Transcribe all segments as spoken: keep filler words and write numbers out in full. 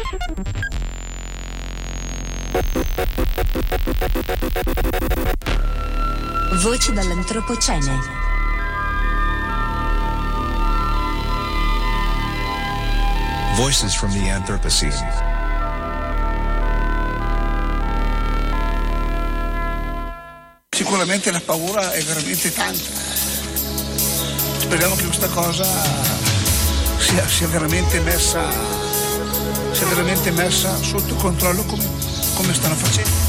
Voci dall'antropocene. Voices from the Anthropocene. Sicuramente la paura è veramente tanta. Speriamo che questa cosa sia, sia veramente messa sia veramente messa sotto controllo come, come stanno facendo.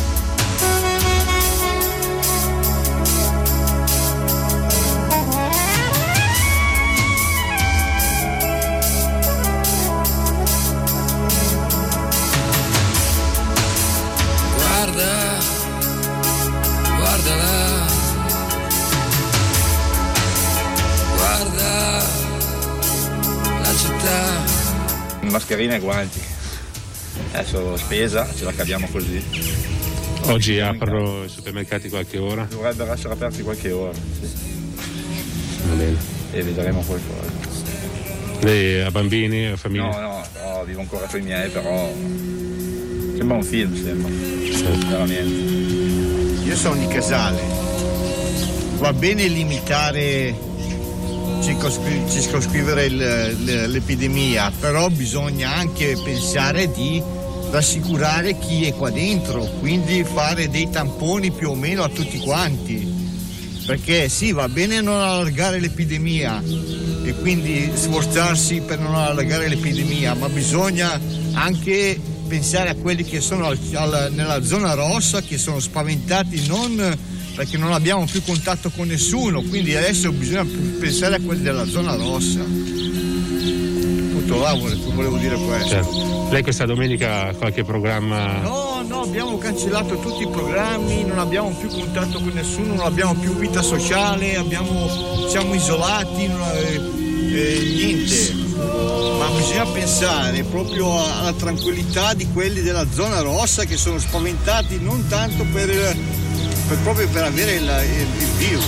Mascherine e guanti. Adesso spesa, ce la caviamo così. Oggi aprono i supermercati qualche ora? Dovrebbero essere aperti qualche ora, sì. Va bene. E vedremo qualcosa. Lei ha bambini, ha famiglia? No, no, no, vivo ancora con i miei, però sembra un film, sembra. Certo. Veramente. Io sono di Casale. Va bene limitare, circoscrivere l'epidemia, però bisogna anche pensare di rassicurare chi è qua dentro, quindi fare dei tamponi più o meno a tutti quanti, perché sì, va bene non allargare l'epidemia e quindi sforzarsi per non allargare l'epidemia, ma bisogna anche pensare a quelli che sono al, al, nella zona rossa, che sono spaventati non perché non abbiamo più contatto con nessuno, quindi adesso bisogna pensare a quelli della zona rossa. Tutto là volevo dire questo. Certo. Lei questa domenica ha qualche programma? No, no, abbiamo cancellato tutti i programmi, non abbiamo più contatto con nessuno, non abbiamo più vita sociale, abbiamo, siamo isolati, non, eh, eh, niente. Ma bisogna pensare proprio alla tranquillità di quelli della zona rossa che sono spaventati non tanto per... Per, proprio per avere il, il, il virus.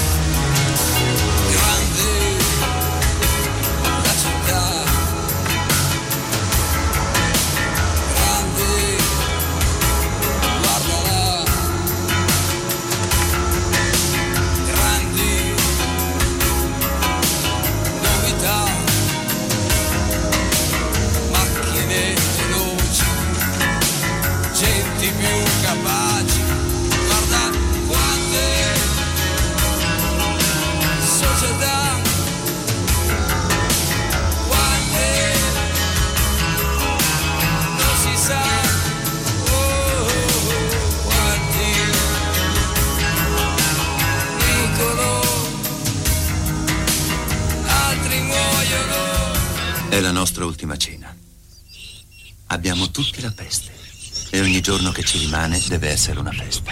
Grande la città, grande, guardala, grandi novità, macchine veloci, gente più capaci. Società, quante non si sa, oh, quanti dicono, altri muoiono. È la nostra ultima cena. Abbiamo tutti la peste e ogni giorno che ci rimane deve essere una festa.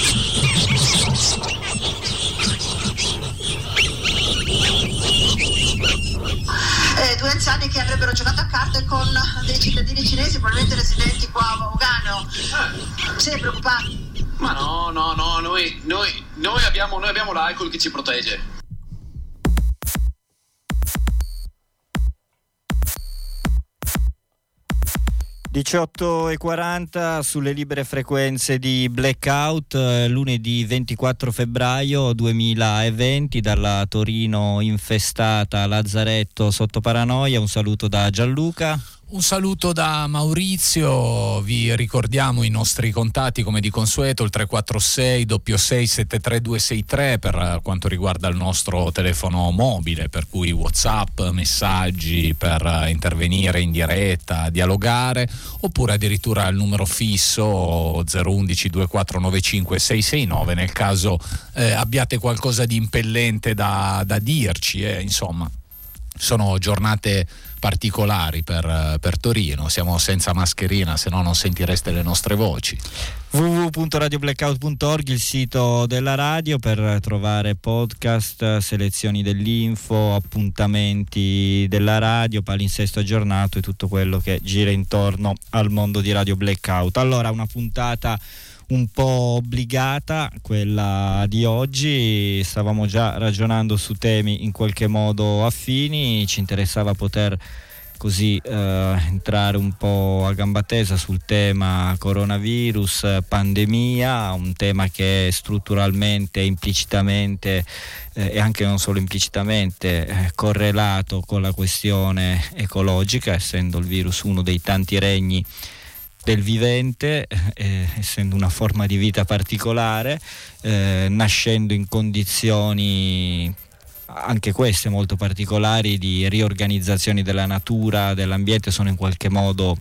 Eh, due anziani che avrebbero giocato a carte con dei cittadini cinesi probabilmente residenti qua a Lugano. Sei preoccupato? Ma no, no, no, noi, noi, noi abbiamo, noi abbiamo l'alcol che ci protegge. diciotto e quaranta sulle libere frequenze di Blackout, eh, lunedì ventiquattro febbraio duemilaventi, dalla Torino infestata Lazzaretto sotto paranoia. Un saluto da Gianluca. Un saluto da Maurizio, vi ricordiamo i nostri contatti come di consueto, il tre quattro sei sei sei sette tre due sei tre per quanto riguarda il nostro telefono mobile, per cui WhatsApp, messaggi per intervenire in diretta, dialogare, oppure addirittura il numero fisso zero uno uno due quattro nove cinque sei sei nove nel caso eh, abbiate qualcosa di impellente da, da dirci, eh, insomma. Sono giornate particolari per, per Torino, siamo senza mascherina, se no non sentireste le nostre voci. w w w punto radio blackout punto org, il sito della radio, per trovare podcast, selezioni dell'info, appuntamenti della radio, palinsesto aggiornato e tutto quello che gira intorno al mondo di Radio Blackout. Allora, una puntata un po' obbligata, quella di oggi. Stavamo già ragionando su temi in qualche modo affini, ci interessava poter così eh, entrare un po' a gamba tesa sul tema coronavirus, pandemia, un tema che strutturalmente, implicitamente eh, e anche non solo implicitamente eh, correlato con la questione ecologica, essendo il virus uno dei tanti regni del vivente, eh, essendo una forma di vita particolare, eh, nascendo in condizioni anche queste molto particolari di riorganizzazioni della natura, dell'ambiente. Sono in qualche modo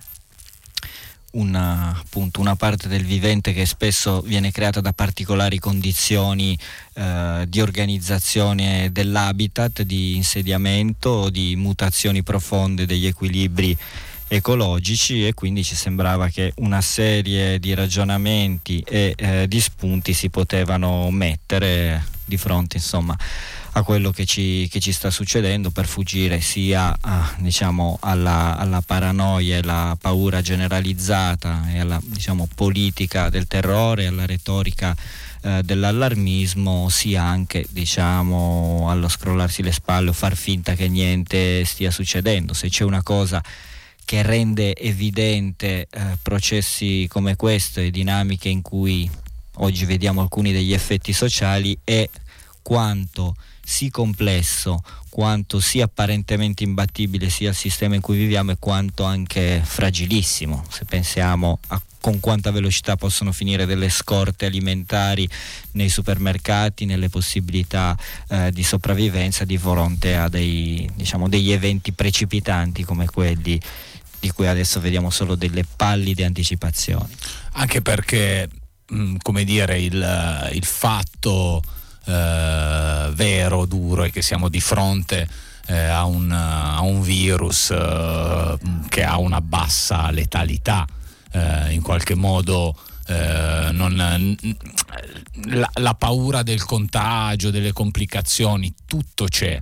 una, appunto, una parte del vivente che spesso viene creata da particolari condizioni eh, di organizzazione dell'habitat, di insediamento, di mutazioni profonde degli equilibri ecologici, e quindi ci sembrava che una serie di ragionamenti e eh, di spunti si potevano mettere di fronte, insomma, a quello che ci, che ci sta succedendo, per fuggire sia a, diciamo, alla, alla paranoia e alla paura generalizzata e alla, diciamo, politica del terrore, alla retorica eh, dell'allarmismo, sia anche, diciamo, allo scrollarsi le spalle o far finta che niente stia succedendo. Se c'è una cosa che rende evidente eh, processi come questo e dinamiche in cui oggi vediamo alcuni degli effetti sociali, è quanto sì complesso, quanto sì apparentemente imbattibile sia il sistema in cui viviamo, e quanto anche fragilissimo, se pensiamo a con quanta velocità possono finire delle scorte alimentari nei supermercati, nelle possibilità eh, di sopravvivenza di fronte a dei, diciamo, degli eventi precipitanti come quelli di cui adesso vediamo solo delle pallide anticipazioni. Anche perché, mh, come dire, il, il fatto eh, vero, duro, è che siamo di fronte eh, a, un, a un virus eh, che ha una bassa letalità. Eh, in qualche modo eh, non, la, la paura del contagio, delle complicazioni, tutto c'è,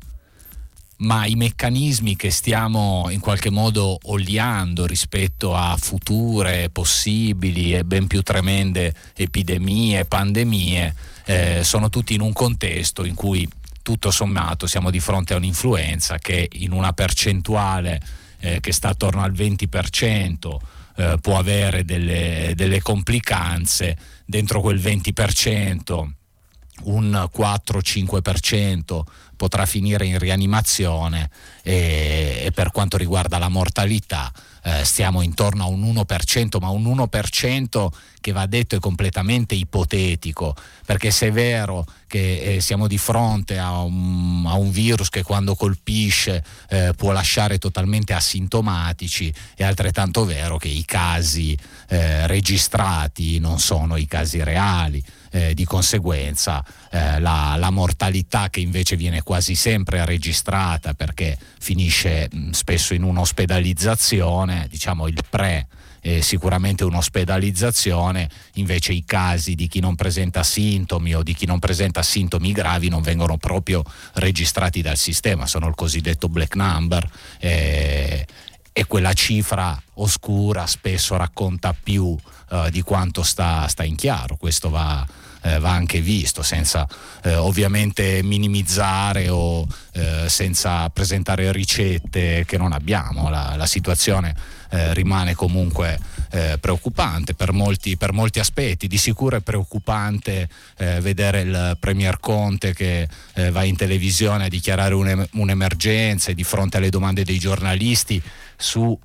ma i meccanismi che stiamo in qualche modo oliando rispetto a future possibili e ben più tremende epidemie, pandemie, eh, sono tutti in un contesto in cui tutto sommato siamo di fronte a un'influenza che in una percentuale eh, che sta attorno al venti per cento Eh, può avere delle, delle complicanze. Dentro quel venti per cento un quattro cinque per cento potrà finire in rianimazione, e, e per quanto riguarda la mortalità eh, stiamo intorno a un uno per cento, ma un uno per cento che, va detto, è completamente ipotetico, perché se è vero che eh, siamo di fronte a un, a un virus che quando colpisce eh, può lasciare totalmente asintomatici, è altrettanto vero che i casi eh, registrati non sono i casi reali. Eh, di conseguenza eh, la, la mortalità, che invece viene quasi sempre registrata perché finisce mh, spesso in un'ospedalizzazione, diciamo il pre è sicuramente un'ospedalizzazione, invece i casi di chi non presenta sintomi o di chi non presenta sintomi gravi non vengono proprio registrati dal sistema, sono il cosiddetto black number, eh, e quella cifra oscura spesso racconta più uh, di quanto sta, sta in chiaro. Questo va, eh, va anche visto, senza eh, ovviamente minimizzare o eh, senza presentare ricette che non abbiamo. La, la situazione eh, rimane comunque eh, preoccupante per molti, per molti aspetti. Di sicuro è preoccupante eh, vedere il Premier Conte che eh, va in televisione a dichiarare un, un'emergenza, e di fronte alle domande dei giornalisti su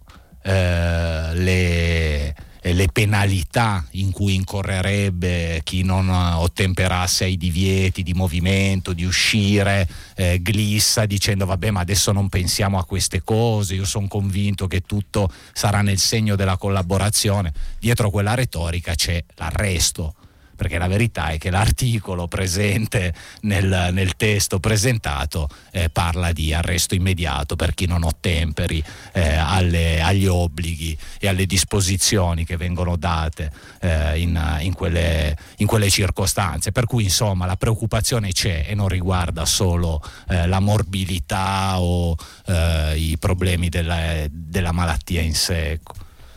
eh, le, le penalità in cui incorrerebbe chi non ottemperasse ai divieti di movimento, di uscire, eh, glissa dicendo vabbè, ma adesso non pensiamo a queste cose, io sono convinto che tutto sarà nel segno della collaborazione. Dietro quella retorica c'è l'arresto, perché la verità è che l'articolo presente nel, nel testo presentato eh, parla di arresto immediato per chi non ottemperi eh, alle, agli obblighi e alle disposizioni che vengono date eh, in, in, quelle, in quelle circostanze. Per cui insomma la preoccupazione c'è e non riguarda solo eh, la morbilità o eh, i problemi della, della malattia in sé.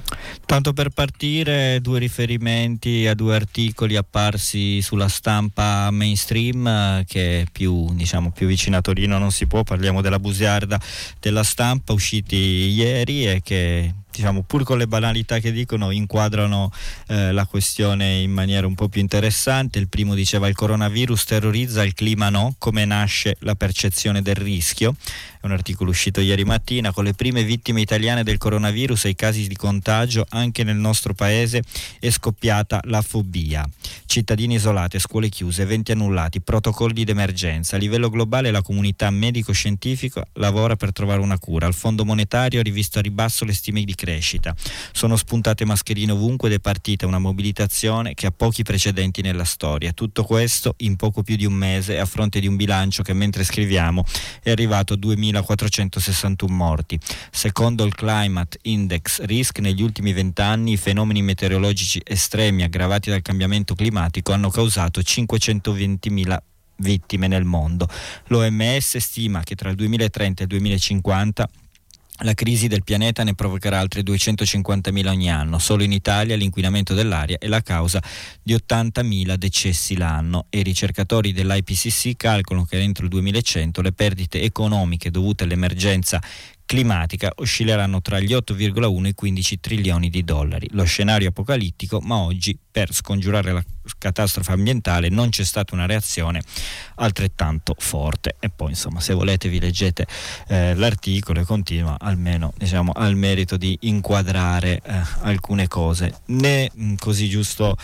Tanto per partire, due riferimenti a due articoli apparsi sulla stampa mainstream, che più, diciamo, più vicino a Torino non si può. Parliamo della bugiarda della Stampa, usciti ieri e che, diciamo, pur con le banalità che dicono, inquadrano eh, la questione in maniera un po' più interessante. Il primo diceva: il coronavirus terrorizza, il clima no, come nasce la percezione del rischio. È un articolo uscito ieri mattina. Con le prime vittime italiane del coronavirus e i casi di contagio anche nel nostro paese è scoppiata la fobia. Cittadini isolati, scuole chiuse, eventi annullati, protocolli d'emergenza. A livello globale la comunità medico-scientifica lavora per trovare una cura. Il Fondo Monetario ha rivisto a ribasso le stime di crescita. Sono spuntate mascherine ovunque ed è partita una mobilitazione che ha pochi precedenti nella storia. Tutto questo in poco più di un mese, a fronte di un bilancio che, mentre scriviamo, è arrivato a duemilaquattrocentosessantuno morti. Secondo il Climate Index Risk, negli ultimi vent'anni i fenomeni meteorologici estremi aggravati dal cambiamento climatico hanno causato cinquecentoventimila vittime nel mondo. L'O M S stima che tra il duemilatrenta e il duemilacinquanta la crisi del pianeta ne provocherà altre duecentocinquantamila ogni anno. Solo in Italia l'inquinamento dell'aria è la causa di ottantamila decessi l'anno e i ricercatori dell'I P C C calcolano che entro il duemilacento le perdite economiche dovute all'emergenza climatica oscilleranno tra gli otto virgola uno e i quindici trilioni di dollari. Lo scenario apocalittico, ma oggi per scongiurare la catastrofe ambientale non c'è stata una reazione altrettanto forte. E poi, insomma, se volete vi leggete eh, l'articolo, e continua almeno, diciamo, al merito di inquadrare eh, alcune cose. Ne mh, così giusto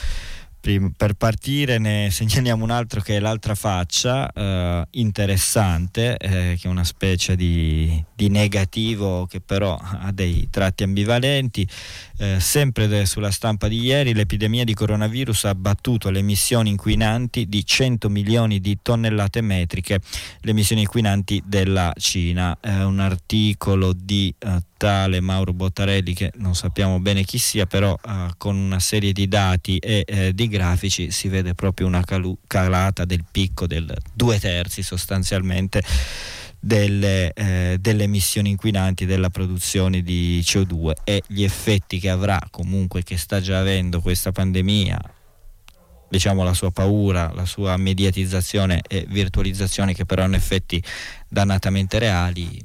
per partire ne segnaliamo un altro, che è l'altra faccia, eh, interessante, eh, che è una specie di, di negativo che però ha dei tratti ambivalenti. Eh, sempre de, sulla stampa di ieri, l'epidemia di coronavirus ha abbattuto le emissioni inquinanti di cento milioni di tonnellate metriche, le emissioni inquinanti della Cina. È un articolo di eh, tale Mauro Bottarelli, che non sappiamo bene chi sia, però eh, con una serie di dati e eh, di grafici si vede proprio una calu- calata del picco del due terzi sostanzialmente delle, eh, delle emissioni inquinanti, della produzione di C O due, e gli effetti che avrà, comunque che sta già avendo questa pandemia, diciamo la sua paura, la sua mediatizzazione e virtualizzazione, che però hanno effetti dannatamente reali,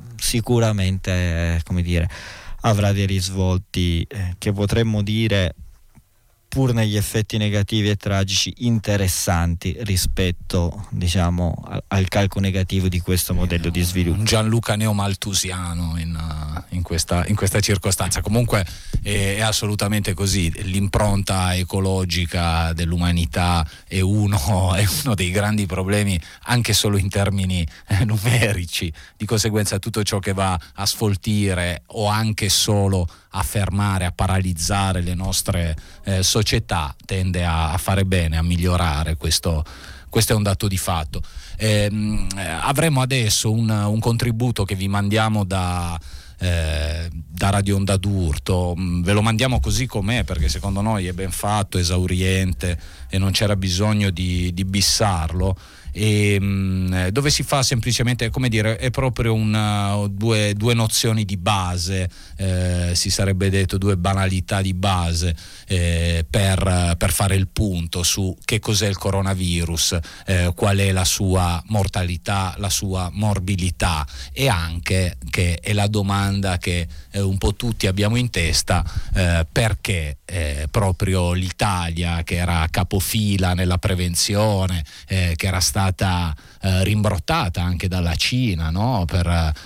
sicuramente, come dire, avrà dei risvolti eh, che potremmo dire, pur negli effetti negativi e tragici, interessanti rispetto, diciamo, al, al calco negativo di questo modello di sviluppo. Un Gianluca neomaltusiano in, uh, in, questa, in questa circostanza. Comunque è, è assolutamente così. L'impronta ecologica dell'umanità è uno, è uno dei grandi problemi, anche solo in termini eh, numerici. Di conseguenza tutto ciò che va a sfoltire o anche solo a fermare, a paralizzare le nostre eh, società tende a, a fare bene, a migliorare. Questo, questo è un dato di fatto. Eh, avremo adesso un, un contributo che vi mandiamo da, eh, da Radio Onda d'Urto. Ve lo mandiamo così com'è, perché secondo noi è ben fatto, esauriente e non c'era bisogno di, di bissarlo. E, mh, dove si fa semplicemente, come dire, è proprio una, due, due nozioni di base, eh, si sarebbe detto due banalità di base, eh, per, per fare il punto su che cos'è il coronavirus, eh, qual è la sua mortalità, la sua morbilità, e anche, che è la domanda che eh, un po' tutti abbiamo in testa, eh, perché eh, proprio l'Italia, che era capofila nella prevenzione, eh, che era stata stata eh, rimbrottata anche dalla Cina, no? per,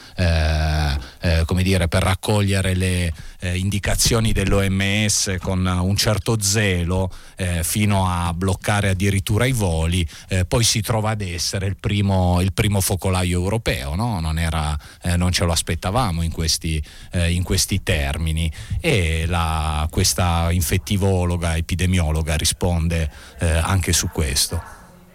eh, eh, come dire, per raccogliere le eh, indicazioni dell'O M S con un certo zelo, eh, fino a bloccare addirittura i voli, eh, poi si trova ad essere il primo, il primo focolaio europeo, no? non, era, eh, non ce lo aspettavamo in questi, eh, in questi termini, e la, questa infettivologa, epidemiologa risponde eh, anche su questo.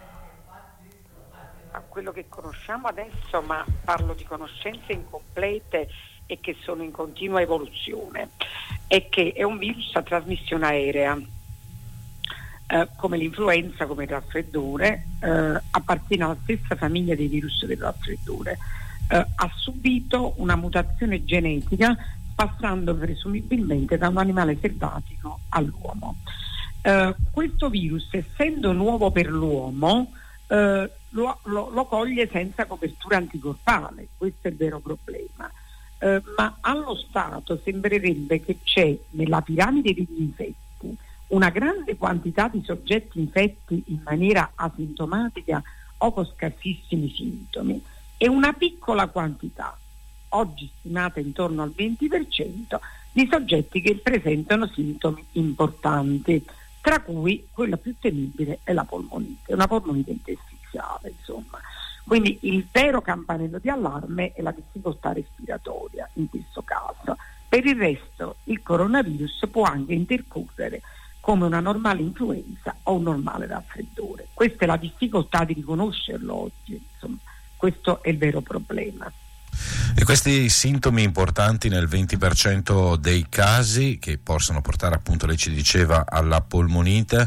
Quello che conosciamo adesso, ma parlo di conoscenze incomplete e che sono in continua evoluzione, è che è un virus a trasmissione aerea, eh, come l'influenza, come il raffreddore, eh, appartiene alla stessa famiglia dei virus del raffreddore, eh, ha subito una mutazione genetica passando presumibilmente da un animale selvatico all'uomo. Uh, questo virus, essendo nuovo per l'uomo, uh, lo, lo, lo coglie senza copertura anticorpale, questo è il vero problema. Uh, ma allo stato sembrerebbe che c'è nella piramide degli infetti una grande quantità di soggetti infetti in maniera asintomatica o con scarsissimi sintomi e una piccola quantità, oggi stimata intorno al venti per cento, di soggetti che presentano sintomi importanti, tra cui quella più temibile è la polmonite, una polmonite interstiziale, insomma. Quindi il vero campanello di allarme è la difficoltà respiratoria in questo caso. Per il resto il coronavirus può anche intercorrere come una normale influenza o un normale raffreddore. Questa è la difficoltà di riconoscerlo oggi, insomma, questo è il vero problema. E questi sintomi importanti nel venti per cento dei casi, che possono portare, appunto, lei ci diceva, alla polmonite,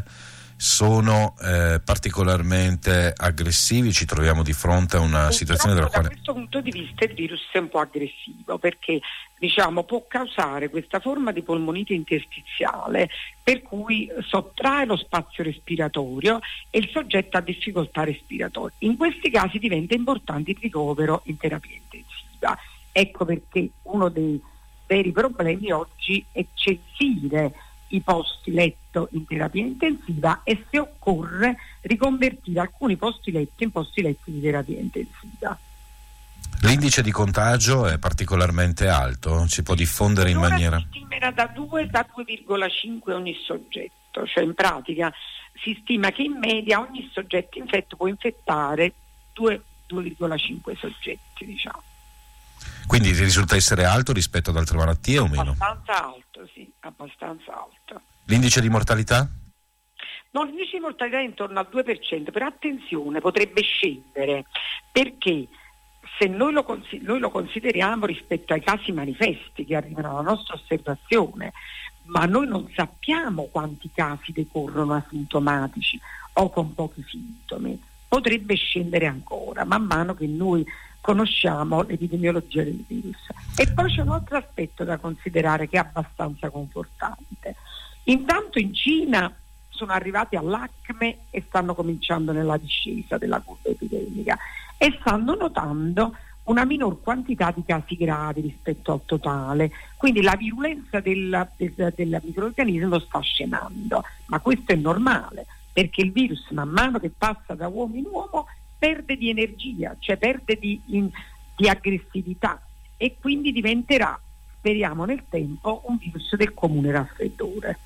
sono eh, particolarmente aggressivi. Ci troviamo di fronte a una situazione della quale... Da questo punto di vista il virus è un po' aggressivo, perché diciamo può causare questa forma di polmonite interstiziale per cui sottrae lo spazio respiratorio e il soggetto ha difficoltà respiratorie. In questi casi diventa importante il ricovero in terapia intensiva. Ecco perché uno dei veri problemi oggi è censire i posti letto in terapia intensiva e, se occorre, riconvertire alcuni posti letto in posti letto di terapia intensiva. L'indice di contagio è particolarmente alto? Si può diffondere in maniera... Si stima da due da due virgola cinque ogni soggetto, cioè in pratica si stima che in media ogni soggetto infetto può infettare due virgola cinque soggetti, diciamo. Quindi risulta essere alto rispetto ad altre malattie o meno? Abbastanza alto, sì, abbastanza alto. L'indice di mortalità? No, l'indice di mortalità è intorno al due per cento, però attenzione, potrebbe scendere, perché se noi lo, cons- noi lo consideriamo rispetto ai casi manifesti che arrivano alla nostra osservazione, ma noi non sappiamo quanti casi decorrono asintomatici o con pochi sintomi, potrebbe scendere ancora man mano che noi conosciamo l'epidemiologia del virus. E poi c'è un altro aspetto da considerare che è abbastanza confortante. Intanto in Cina sono arrivati all'acme e stanno cominciando nella discesa della curva epidemica e stanno notando una minor quantità di casi gravi rispetto al totale, quindi la virulenza del, del, del microorganismo sta scemando, ma questo è normale perché il virus man mano che passa da uomo in uomo perde di energia, cioè perde di, in, di aggressività e quindi diventerà, speriamo nel tempo, un virus del comune raffreddore.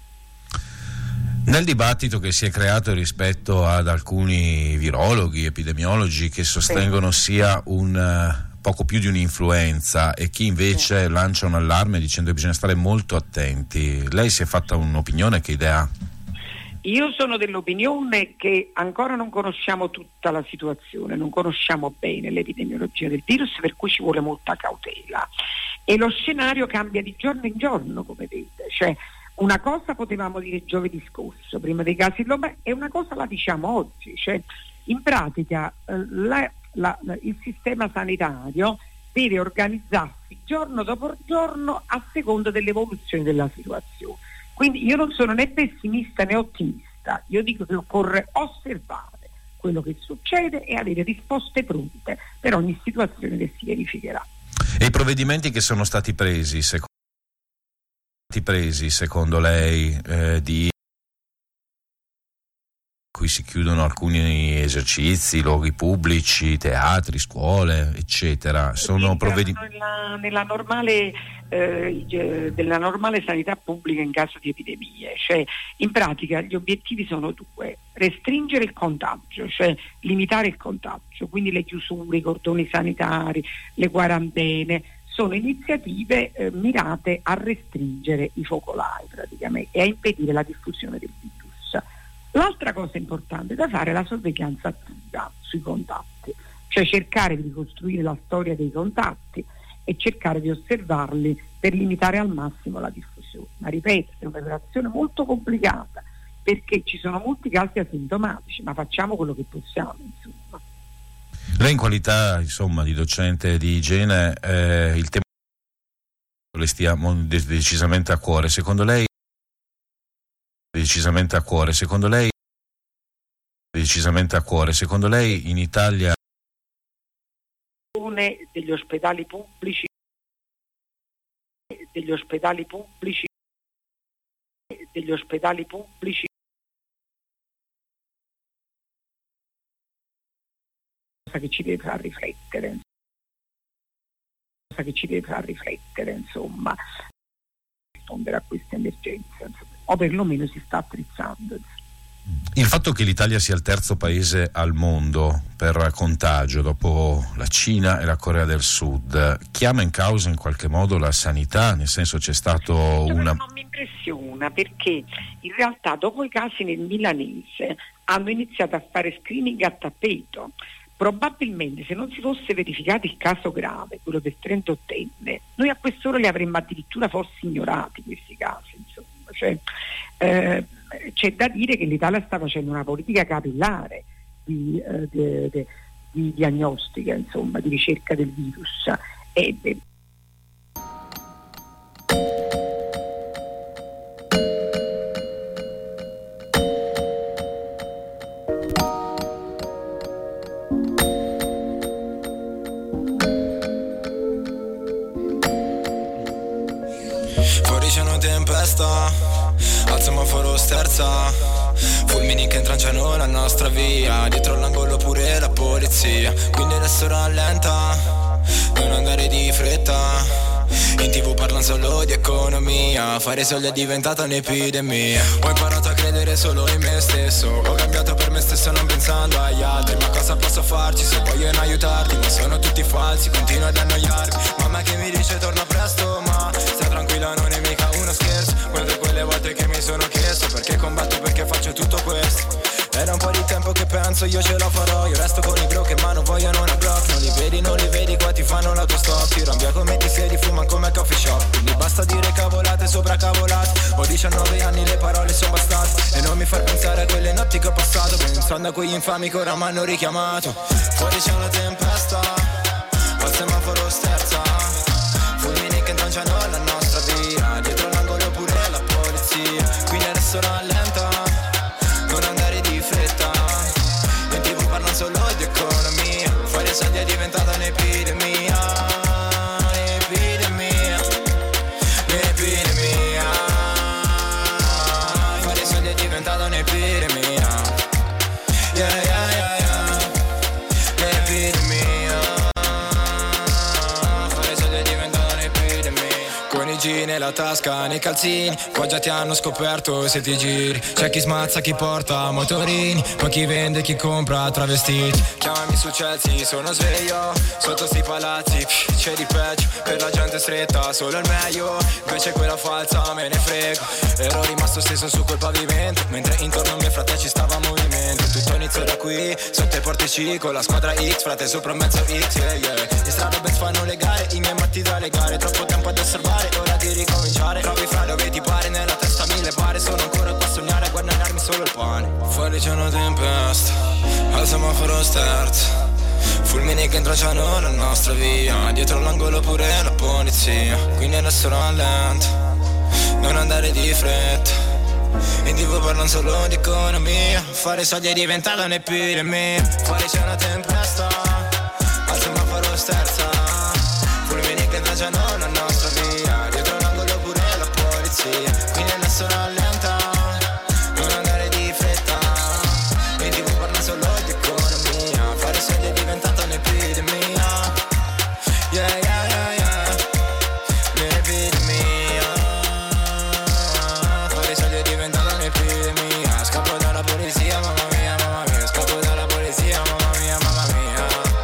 Nel dibattito che si è creato rispetto ad alcuni virologhi, epidemiologi che sostengono sì. sia un uh, poco più di un'influenza e chi invece sì. lancia un allarme dicendo che bisogna stare molto attenti, lei si è fatta un'opinione, che idea ha? Io sono dell'opinione che ancora non conosciamo tutta la situazione, non conosciamo bene l'epidemiologia del virus, per cui ci vuole molta cautela e lo scenario cambia di giorno in giorno, come vedete, cioè una cosa potevamo dire giovedì scorso prima dei casi globali e una cosa la diciamo oggi, cioè in pratica eh, la, la, la, il sistema sanitario deve organizzarsi giorno dopo giorno a seconda dell'evoluzione della situazione. Quindi io non sono né pessimista né ottimista, io dico che occorre osservare quello che succede e avere risposte pronte per ogni situazione che si verificherà. E i provvedimenti che sono stati presi, secondo, presi, secondo lei, eh, di cui si chiudono alcuni esercizi, luoghi pubblici, teatri, scuole, eccetera, sono provvedimenti nella, nella normale eh, della normale sanità pubblica in caso di epidemie, cioè in pratica gli obiettivi sono due: restringere il contagio, cioè limitare il contagio, quindi le chiusure, i cordoni sanitari, le quarantene sono iniziative eh, mirate a restringere i focolai praticamente e a impedire la diffusione del virus. L'altra cosa importante da fare è la sorveglianza attiva sui contatti, cioè cercare di ricostruire la storia dei contatti e cercare di osservarli per limitare al massimo la diffusione. Ma ripeto, è un'operazione molto complicata perché ci sono molti casi asintomatici, ma facciamo quello che possiamo, insomma. Lei in qualità, insomma, di docente di igiene, eh, il tema le stia decisamente a cuore. Secondo lei decisamente a cuore, secondo lei decisamente a cuore, secondo lei in Italia degli ospedali pubblici degli ospedali pubblici degli ospedali pubblici cosa che ci deve far riflettere cosa che ci deve far riflettere insomma rispondere a questa emergenza insomma, o perlomeno si sta attrezzando. Il fatto che l'Italia sia il terzo paese al mondo per contagio dopo la Cina e la Corea del Sud chiama in causa in qualche modo la sanità, nel senso c'è stato una... Non mi impressiona perché in realtà dopo i casi nel milanese hanno iniziato a fare screening a tappeto. Probabilmente se non si fosse verificato il caso grave, quello del trentottenne, noi a quest'ora li avremmo addirittura forse ignorati questi casi, insomma. Cioè, eh, c'è da dire che l'Italia sta facendo una politica capillare di, eh, de, de, di diagnostica, insomma, di ricerca del virus. E, de... Fuori c'è una tempesta, al semaforo sterza, fulmini che intranciano la nostra via, dietro l'angolo pure la polizia, quindi adesso rallenta, non andare di fretta. In tv parlano solo di economia, fare soldi è diventata un'epidemia. Ho imparato a credere solo in me stesso, ho cambiato per me stesso non pensando agli altri. Ma cosa posso farci se vogliono aiutarti? Ma sono tutti falsi, continuo ad annoiarmi. Mamma che mi dice torna presto, ma stai tranquilla non è mica uno scherzo. Guarda quelle volte che mi sono chiesto perché combatto, perché faccio tutto questo. Era un po' di tempo che penso io ce la farò. Io resto con i bro che ma non vogliono una block. Non li vedi, non li vedi, qua ti fanno l'autostop. Ti rombia come ti siedi, fuma come coffee shop. Quindi basta dire cavolate sopra cavolate. Ho diciannove anni, le parole sono bastate. E non mi far pensare a quelle notti che ho passato, pensando a quegli infami che ora mi hanno richiamato. Fuori c'è una tempesta, al semaforo sterza, fulmini che intranciano la nostra via, dietro l'angolo pure la polizia, quindi adesso rallenta, non andare di fretta. In tv parlano solo di economia, fare soldi è diventata un'epidemia. Un'epidemia, un'epidemia. Fare soldi è diventata un'epidemia. Yeah, yeah, yeah, yeah. L'epidemia. Fare soldi è diventata un'epidemia. Con i jeans nella tasca, nei calzini, qua già ti hanno scoperto se ti giri. C'è chi smazza, chi porta motorini, poi chi vende, chi compra travestiti. Chiamami su Chelsea, sono sveglio, sotto sti palazzi, pff, c'è di peggio, per la gente stretta, solo il meglio, invece quella falsa me ne frego. Ero rimasto steso su quel pavimento, mentre intorno a mio frate ci stava movimento. Tutto inizia da qui, sotto i portici, con la squadra X, frate sopra un mezzo X, yeah, yeah. In strada Benz fanno le gare, i miei matti da legare, troppo tempo ad osservare, ora di ricominciare. Trovi fra dove ti pare, nella testa mille pare, sono ancora qua a sognare, a guadagnarmi solo il pane. Fuori c'è una tempesta, al semaforo sterzo, fulmini che intralciano la nostra via, dietro l'angolo pure la polizia, quindi adesso rallenta, non andare di fretta. In tv parlano solo di economia, fare soldi è diventata un'epidemia. Fuori c'è una tempesta, al semaforo sterza, fulmini che intralciano la nostra via, dietro l'angolo pure la polizia, quindi adesso rallenta, non andare di fretta. In tv parlano solo di economia, fare soldi è diventata un'epidemia. Yeah, yeah, yeah, yeah. L'epidemia. Fare soldi è diventata un'epidemia. Scappo dalla polizia, mamma mia, mamma mia. Scappo dalla polizia, mamma mia, mamma mia.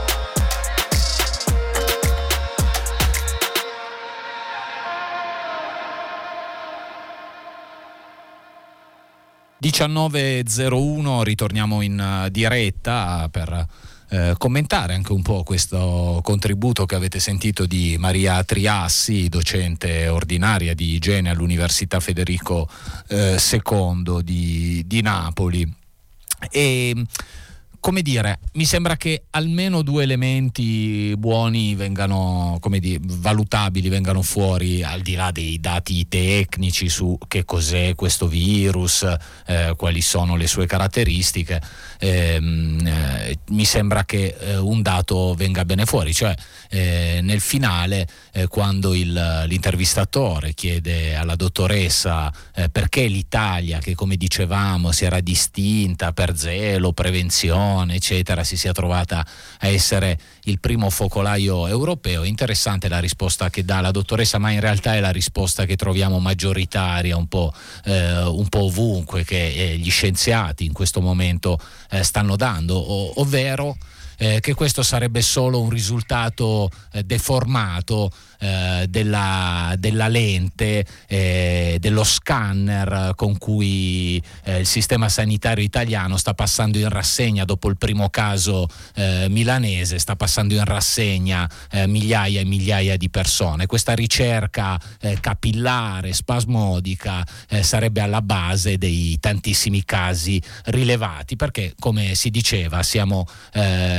diciannove e zero uno, ritorniamo in diretta per eh, commentare anche un po' questo contributo che avete sentito di Maria Triassi, docente ordinaria di igiene all'Università Federico eh, secondo di, di Napoli. E come dire, mi sembra che almeno due elementi buoni vengano, come dire, valutabili vengano fuori, al di là dei dati tecnici su che cos'è questo virus, eh, quali sono le sue caratteristiche. Eh, eh, mi sembra che eh, un dato venga bene fuori, cioè eh, nel finale eh, quando il, l'intervistatore chiede alla dottoressa eh, perché l'Italia, che come dicevamo si era distinta per zelo, prevenzione eccetera, si sia trovata a essere il primo focolaio europeo. Interessante la risposta che dà la dottoressa, ma in realtà è la risposta che troviamo maggioritaria un po', eh, un po' ovunque, che eh, gli scienziati in questo momento eh, stanno dando, o, ovvero eh, che questo sarebbe solo un risultato eh, deformato eh, della, della lente, eh, dello scanner con cui eh, il sistema sanitario italiano sta passando in rassegna dopo il primo caso eh, milanese, sta passando in rassegna eh, migliaia e migliaia di persone. Questa ricerca eh, capillare, spasmodica eh, sarebbe alla base dei tantissimi casi rilevati, perché come si diceva siamo eh,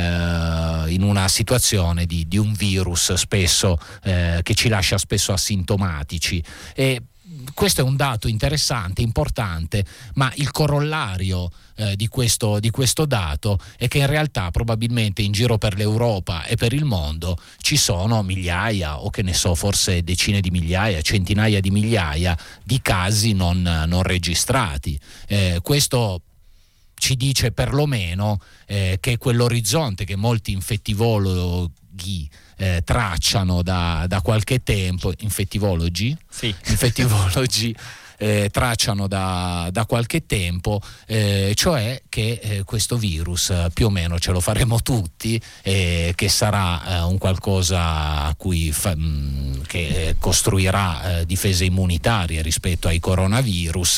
in una situazione di, di un virus spesso eh, che ci lascia spesso asintomatici, e questo è un dato interessante, importante, ma il corollario eh, di, questo, di questo dato è che in realtà probabilmente in giro per l'Europa e per il mondo ci sono migliaia, o che ne so, forse decine di migliaia, centinaia di migliaia di casi non, non registrati. Eh, questo ci dice perlomeno eh, che quell'orizzonte che molti infettivologi eh, tracciano da, da qualche tempo, infettivologi? Sì. Infettivologi eh, tracciano da, da qualche tempo, eh, cioè che eh, questo virus eh, più o meno ce lo faremo tutti, eh, che sarà eh, un qualcosa a cui fa, mh, che eh, costruirà eh, difese immunitarie rispetto ai coronavirus,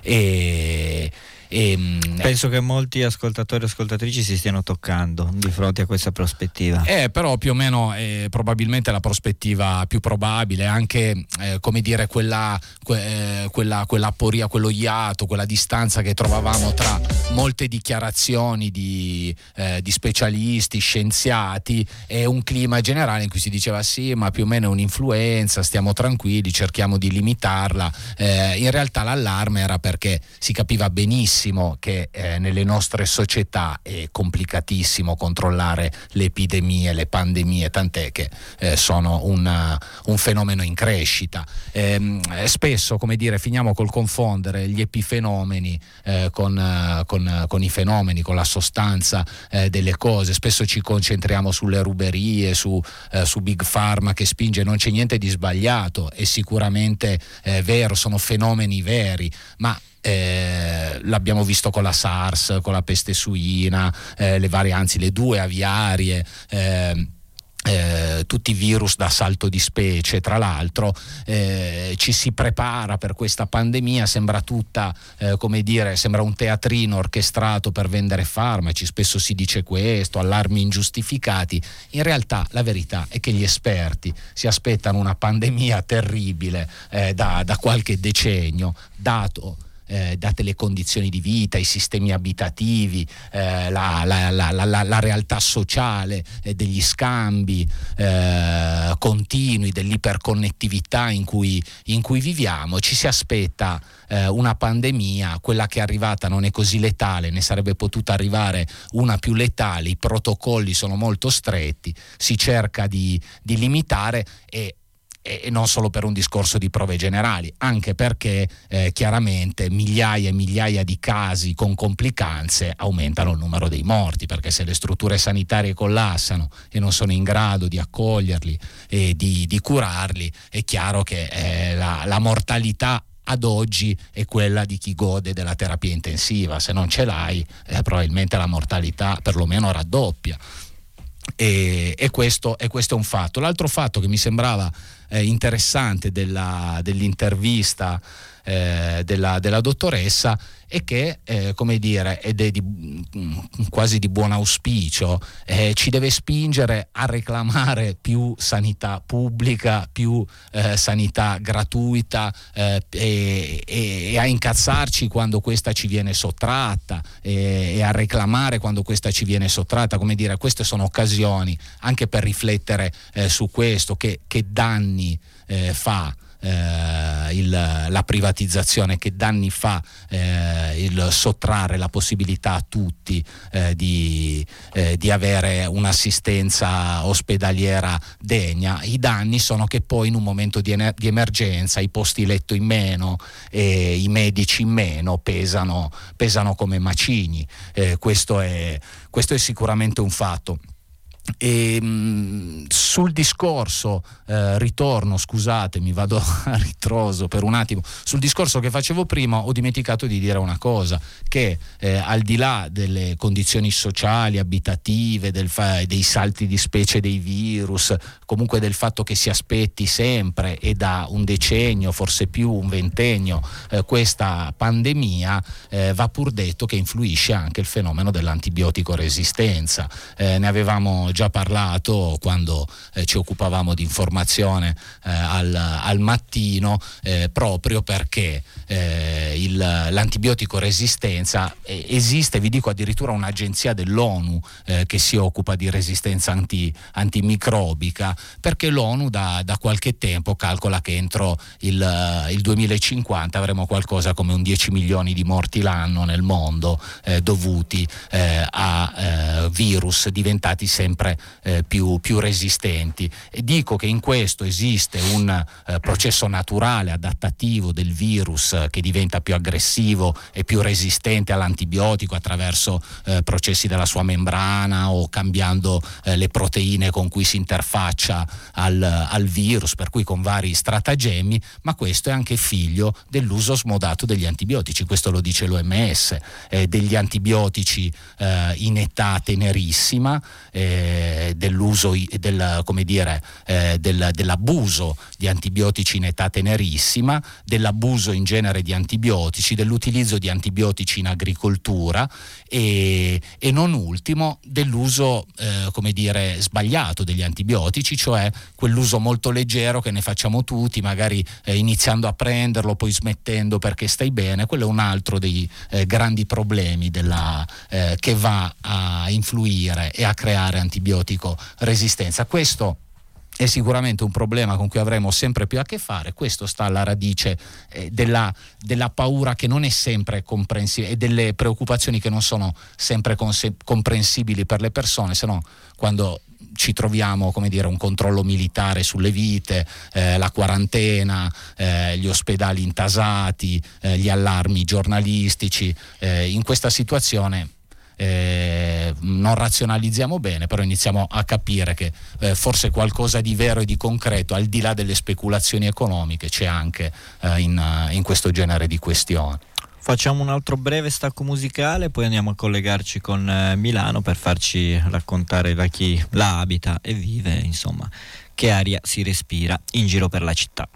e E, penso che molti ascoltatori e ascoltatrici si stiano toccando di fronte a questa prospettiva. Eh, però più o meno è probabilmente la prospettiva più probabile, anche eh, come dire quella, que, quella, quella aporia, quello iato, quella distanza che trovavamo tra molte dichiarazioni di, eh, di specialisti, scienziati, e un clima generale in cui si diceva sì, ma più o meno è un'influenza, stiamo tranquilli, cerchiamo di limitarla. Eh, in realtà l'allarme era perché si capiva benissimo che eh, nelle nostre società è complicatissimo controllare le epidemie, le pandemie, tant'è che eh, sono una, un fenomeno in crescita. Eh, spesso, come dire, finiamo col confondere gli epifenomeni eh, con, eh, con, con i fenomeni, con la sostanza eh, delle cose. Spesso ci concentriamo sulle ruberie, su, eh, su Big Pharma che spinge. Non c'è niente di sbagliato, è sicuramente eh, vero, sono fenomeni veri, ma Eh, l'abbiamo visto con la SARS, con la peste suina, eh, le varianti, le due aviarie, eh, eh, tutti i virus da salto di specie. Tra l'altro eh, ci si prepara per questa pandemia, sembra tutta eh, come dire, sembra un teatrino orchestrato per vendere farmaci, spesso si dice questo, allarmi ingiustificati. In realtà la verità è che gli esperti si aspettano una pandemia terribile eh, da, da qualche decennio, dato Eh, date le condizioni di vita, i sistemi abitativi, eh, la, la, la, la, la realtà sociale eh, degli scambi eh, continui, dell'iperconnettività in cui, in cui viviamo. Ci si aspetta eh, una pandemia, quella che è arrivata non è così letale, ne sarebbe potuta arrivare una più letale, i protocolli sono molto stretti, si cerca di, di limitare, e e non solo per un discorso di prove generali, anche perché eh, chiaramente migliaia e migliaia di casi con complicanze aumentano il numero dei morti, perché se le strutture sanitarie collassano e non sono in grado di accoglierli e di, di curarli, è chiaro che eh, la, la mortalità ad oggi è quella di chi gode della terapia intensiva. Se non ce l'hai, eh, probabilmente la mortalità perlomeno raddoppia. E, e, questo, e questo è un fatto. L'altro fatto che mi sembrava eh, interessante della, dell'intervista eh, della, della dottoressa e che, eh, come dire, ed è di, quasi di buon auspicio, eh, ci deve spingere a reclamare più sanità pubblica, più eh, sanità gratuita eh, e, e a incazzarci quando questa ci viene sottratta e, e a reclamare quando questa ci viene sottratta. Come dire, queste sono occasioni anche per riflettere eh, su questo, che, che danni eh, fa Eh, il, la privatizzazione, che danni fa eh, il sottrarre la possibilità a tutti eh, di, eh, di avere un'assistenza ospedaliera degna. I danni sono che poi in un momento di, ener- di emergenza i posti letto in meno e i medici in meno pesano, pesano come macigni. Eh, questo è, questo è sicuramente un fatto. E mh, sul discorso eh, ritorno, scusate, mi vado a ritroso per un attimo, sul discorso che facevo prima ho dimenticato di dire una cosa, che eh, al di là delle condizioni sociali, abitative, del fa- dei salti di specie dei virus, comunque del fatto che si aspetti sempre e da un decennio, forse più un ventennio, eh, questa pandemia, eh, va pur detto che influisce anche il fenomeno dell'antibiotico resistenza. Eh, ne avevamo già parlato quando eh, ci occupavamo di informazione eh, al, al mattino, eh, proprio perché eh, il, l'antibiotico resistenza eh, esiste, vi dico addirittura un'agenzia dell'ONU eh, che si occupa di resistenza anti, antimicrobica, perché l'ONU da, da qualche tempo calcola che entro il, il duemilacinquanta avremo qualcosa come un dieci milioni di morti l'anno nel mondo eh, dovuti eh, a eh, virus diventati sempre Eh, più, più resistenti. E dico che in questo esiste un eh, processo naturale adattativo del virus eh, che diventa più aggressivo e più resistente all'antibiotico attraverso eh, processi della sua membrana o cambiando eh, le proteine con cui si interfaccia al, al virus, per cui con vari stratagemmi, ma questo è anche figlio dell'uso smodato degli antibiotici. Questo lo dice l'O M S, eh, degli antibiotici eh, in età tenerissima, eh, dell'uso del, come dire, eh, del, dell'abuso di antibiotici in età tenerissima, dell'abuso in genere di antibiotici, dell'utilizzo di antibiotici in agricoltura e, e non ultimo dell'uso eh, come dire sbagliato degli antibiotici, cioè quell'uso molto leggero che ne facciamo tutti, magari eh, iniziando a prenderlo poi smettendo perché stai bene. Quello è un altro dei eh, grandi problemi della, eh, che va a influire e a creare antibiotico resistenza. Questo è sicuramente un problema con cui avremo sempre più a che fare. Questo sta alla radice eh, della, della paura che non è sempre comprensibile e delle preoccupazioni che non sono sempre conse- comprensibili per le persone, se no quando ci troviamo, come dire, un controllo militare sulle vite, eh, la quarantena, eh, gli ospedali intasati, eh, gli allarmi giornalistici, eh, in questa situazione Eh, non razionalizziamo bene, però iniziamo a capire che eh, forse qualcosa di vero e di concreto, al di là delle speculazioni economiche, c'è anche eh, in, in questo genere di questioni. Facciamo un altro breve stacco musicale, poi andiamo a collegarci con eh, Milano per farci raccontare da chi la abita e vive, insomma, che aria si respira in giro per la città.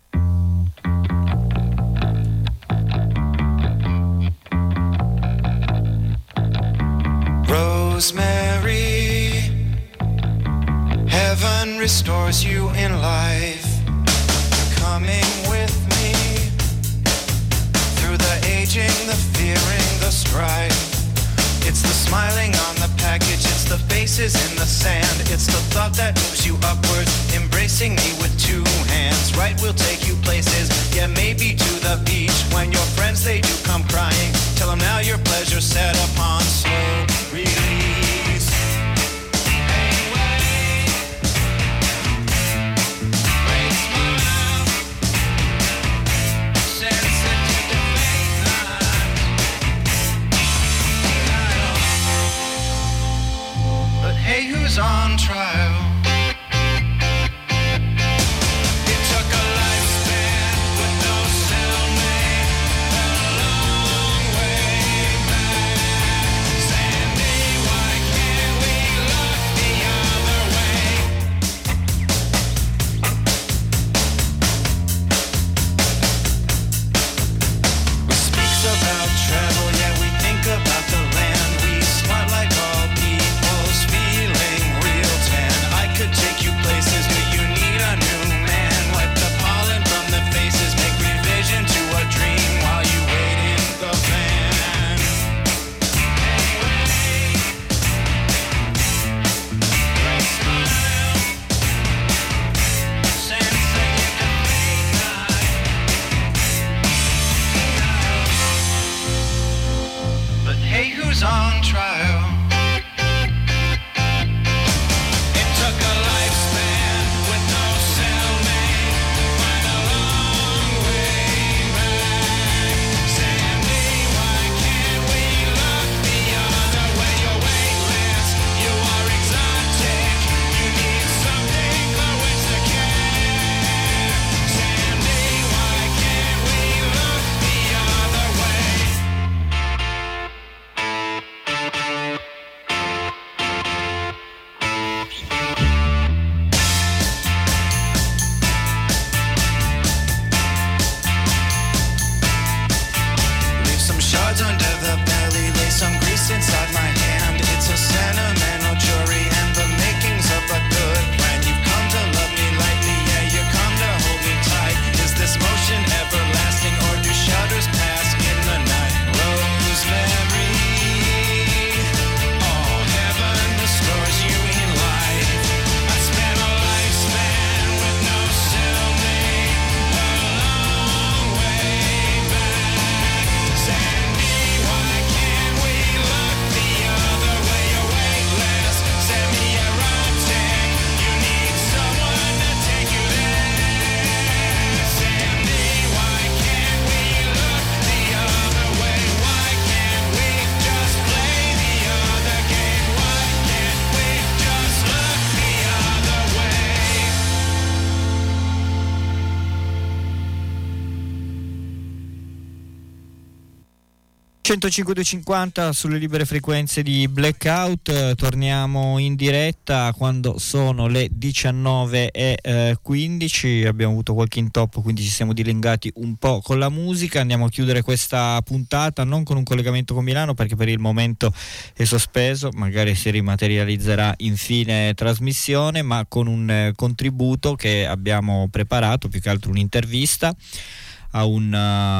Rosemary, heaven restores you in life. Coming with me through the aging, the fearing, the strife. It's the smiling on the package, it's the faces in the sand. It's the thought that moves you upwards, embracing me with two hands. Right, we'll take you places, yeah, maybe to the beach. When your friends, they do come crying, tell them now your pleasure's set upon slow release. But hey, who's on trial? It took a lifespan with no cellmate, a long way back. shards under the belly, lay some grease inside my hand. It's a sentimental jury and the makings of a good plan. You've come to love me lightly, yeah, you come to hold me tight. Is this motion everlasting or do shadows pass in the night? Rosemary, oh heaven restores you in life. I spent a lifespan with no cellmate, a long way back. Sandy, why can't we look the other way? You're weightless, semi-erotic. You need someone to take you there. Sandy, why can't we look the other way? Why can't we just play the other game? Why can't we just look the other way? centocinque duecentocinquanta sulle libere frequenze di Blackout. Eh, torniamo in diretta quando sono le diciannove e quindici. Abbiamo avuto qualche intoppo, quindi ci siamo dilungati un po' con la musica. Andiamo a chiudere questa puntata non con un collegamento con Milano, perché per il momento è sospeso, magari si rimaterializzerà in fine trasmissione, ma con un eh, contributo che abbiamo preparato, più che altro un'intervista a un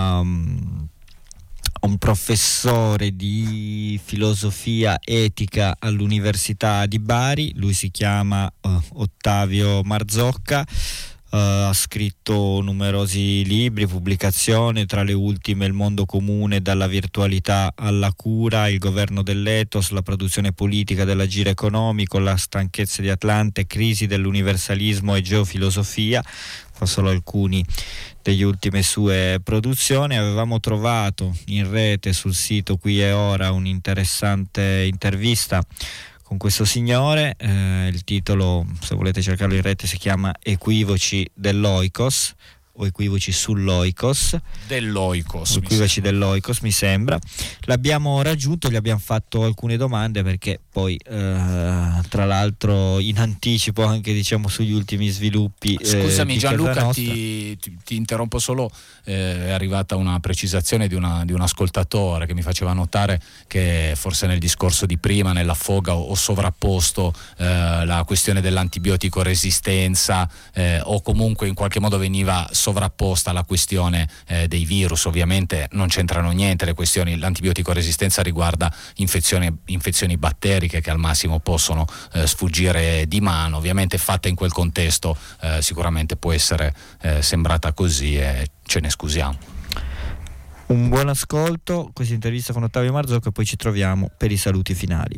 um, un professore di filosofia etica all'Università di Bari. Lui si chiama uh, Ottavio Marzocca, uh, ha scritto numerosi libri, pubblicazioni, tra le ultime Il mondo comune, dalla virtualità alla cura, Il governo dell'ethos, La produzione politica dell'agire economico, La stanchezza di Atlante, Crisi dell'universalismo e Geofilosofia. Fa solo alcuni delle ultime sue produzioni. Avevamo trovato in rete sul sito Qui e Ora un'interessante intervista con questo signore, eh, il titolo, se volete cercarlo in rete, si chiama Equivoci dell'Oikos o Equivoci sull'Oikos dell'Oikos Equivoci dell'Oikos mi sembra. L'abbiamo raggiunto, gli abbiamo fatto alcune domande, perché poi eh, tra l'altro in anticipo anche, diciamo, sugli ultimi sviluppi. Scusami eh, Gianluca, ti, ti, ti interrompo solo, eh, è arrivata una precisazione di, una, di un ascoltatore che mi faceva notare che forse nel discorso di prima, nell'affoga, ho, ho sovrapposto eh, la questione dell'antibiotico resistenza, eh, o comunque in qualche modo veniva sovrapposta la questione eh, dei virus. Ovviamente non c'entrano niente le questioni, l'antibiotico resistenza riguarda infezioni, infezioni batteriche che al massimo possono eh, sfuggire di mano. Ovviamente fatta in quel contesto eh, sicuramente può essere eh, sembrata così e ce ne scusiamo. Un buon ascolto, questa intervista con Ottavio Marzocca, e poi ci troviamo per i saluti finali.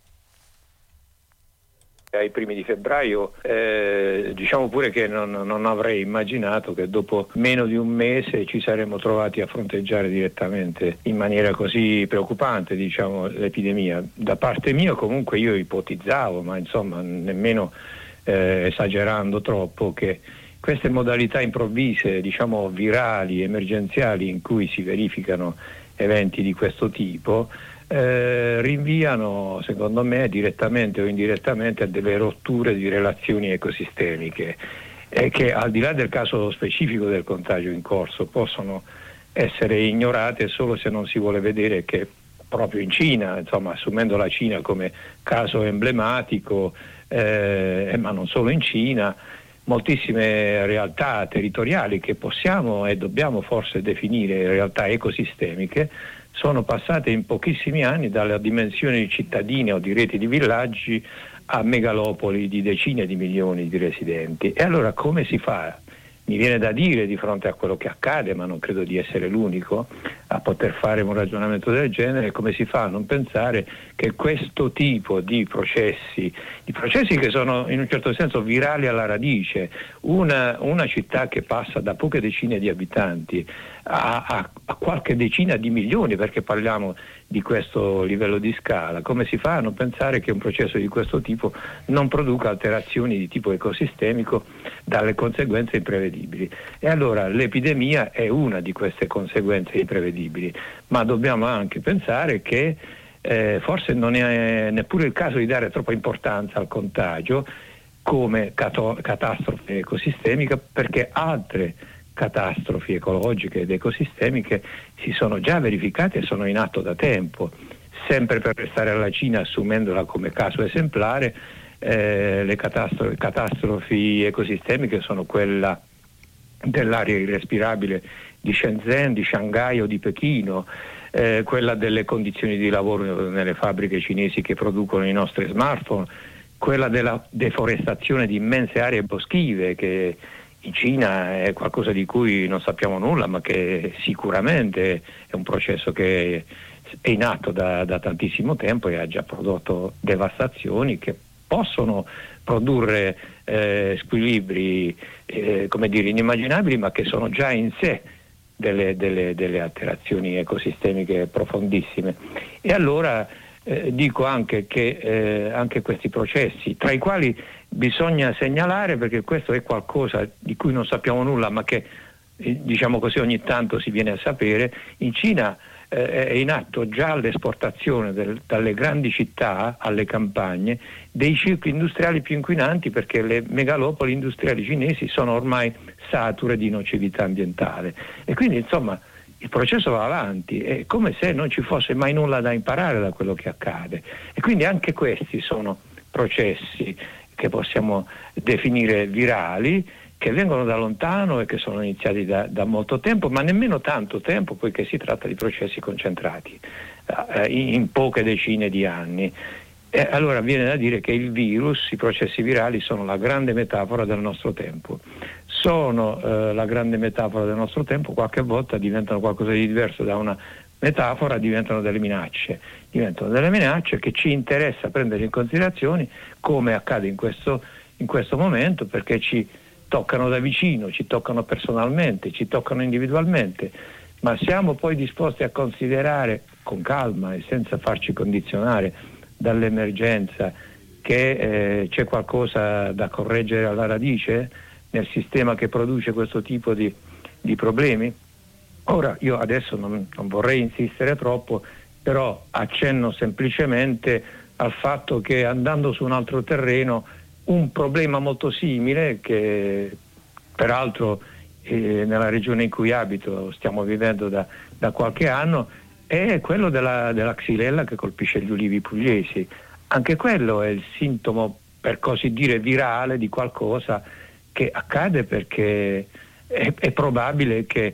Ai primi di febbraio, eh, diciamo pure che non, non avrei immaginato che dopo meno di un mese ci saremmo trovati a fronteggiare direttamente in maniera così preoccupante, diciamo, l'epidemia. Da parte mia comunque io ipotizzavo, ma insomma nemmeno eh, esagerando troppo, che queste modalità improvvise, diciamo virali, emergenziali, in cui si verificano eventi di questo tipo, Eh, rinviano, secondo me, direttamente o indirettamente a delle rotture di relazioni ecosistemiche, e che, al di là del caso specifico del contagio in corso, possono essere ignorate solo se non si vuole vedere che proprio in Cina, insomma, assumendo la Cina come caso emblematico, eh, ma non solo in Cina, moltissime realtà territoriali che possiamo e dobbiamo forse definire realtà ecosistemiche sono passate in pochissimi anni dalla dimensione di cittadine o di reti di villaggi a megalopoli di decine di milioni di residenti. E allora come si fa? Mi viene da dire, di fronte a quello che accade, ma non credo di essere l'unico a poter fare un ragionamento del genere, come si fa a non pensare che questo tipo di processi, di processi che sono in un certo senso virali alla radice, una, una città che passa da poche decine di abitanti a, a, a qualche decina di milioni, perché parliamo di questo livello di scala, come si fa a non pensare che un processo di questo tipo non produca alterazioni di tipo ecosistemico dalle conseguenze imprevedibili? E allora l'epidemia è una di queste conseguenze imprevedibili, ma dobbiamo anche pensare che eh, forse non è neppure il caso di dare troppa importanza al contagio come cato- catastrofe ecosistemica, perché altre catastrofi ecologiche ed ecosistemiche si sono già verificate e sono in atto da tempo. Sempre per restare alla Cina, assumendola come caso esemplare, eh, le catastrofi, catastrofi ecosistemiche sono quella dell'aria irrespirabile di Shenzhen, di Shanghai o di Pechino, eh, quella delle condizioni di lavoro nelle fabbriche cinesi che producono i nostri smartphone, quella della deforestazione di immense aree boschive che in Cina è qualcosa di cui non sappiamo nulla, ma che sicuramente è un processo che è in atto da, da tantissimo tempo e ha già prodotto devastazioni che possono produrre eh, squilibri eh, come dire inimmaginabili, ma che sono già in sé delle, delle, delle alterazioni ecosistemiche profondissime. E allora eh, dico anche che eh, anche questi processi, tra i quali bisogna segnalare, perché questo è qualcosa di cui non sappiamo nulla, ma che eh, diciamo così ogni tanto si viene a sapere, in Cina eh, è in atto già l'esportazione del, dalle grandi città alle campagne dei cicli industriali più inquinanti, perché le megalopoli industriali cinesi sono ormai sature di nocività ambientale. E quindi insomma il processo va avanti, è come se non ci fosse mai nulla da imparare da quello che accade. E quindi anche questi sono processi che possiamo definire virali, che vengono da lontano e che sono iniziati da, da molto tempo, ma nemmeno tanto tempo, poiché si tratta di processi concentrati eh, in poche decine di anni. E allora viene da dire che il virus, i processi virali, sono la grande metafora del nostro tempo. Sono eh, la grande metafora del nostro tempo, qualche volta diventano qualcosa di diverso da una metafora, diventano delle minacce, diventano delle minacce che ci interessa prendere in considerazione, come accade in questo, in questo momento, perché ci toccano da vicino, ci toccano personalmente, ci toccano individualmente, ma siamo poi disposti a considerare con calma e senza farci condizionare dall'emergenza che eh, c'è qualcosa da correggere alla radice nel sistema che produce questo tipo di, di problemi? Ora io adesso non, non vorrei insistere troppo, però accenno semplicemente al fatto che, andando su un altro terreno, un problema molto simile, che peraltro eh, nella regione in cui abito stiamo vivendo da, da qualche anno, è quello della, della xylella che colpisce gli ulivi pugliesi. Anche quello è il sintomo, per così dire, virale di qualcosa che accade, perché è, è probabile che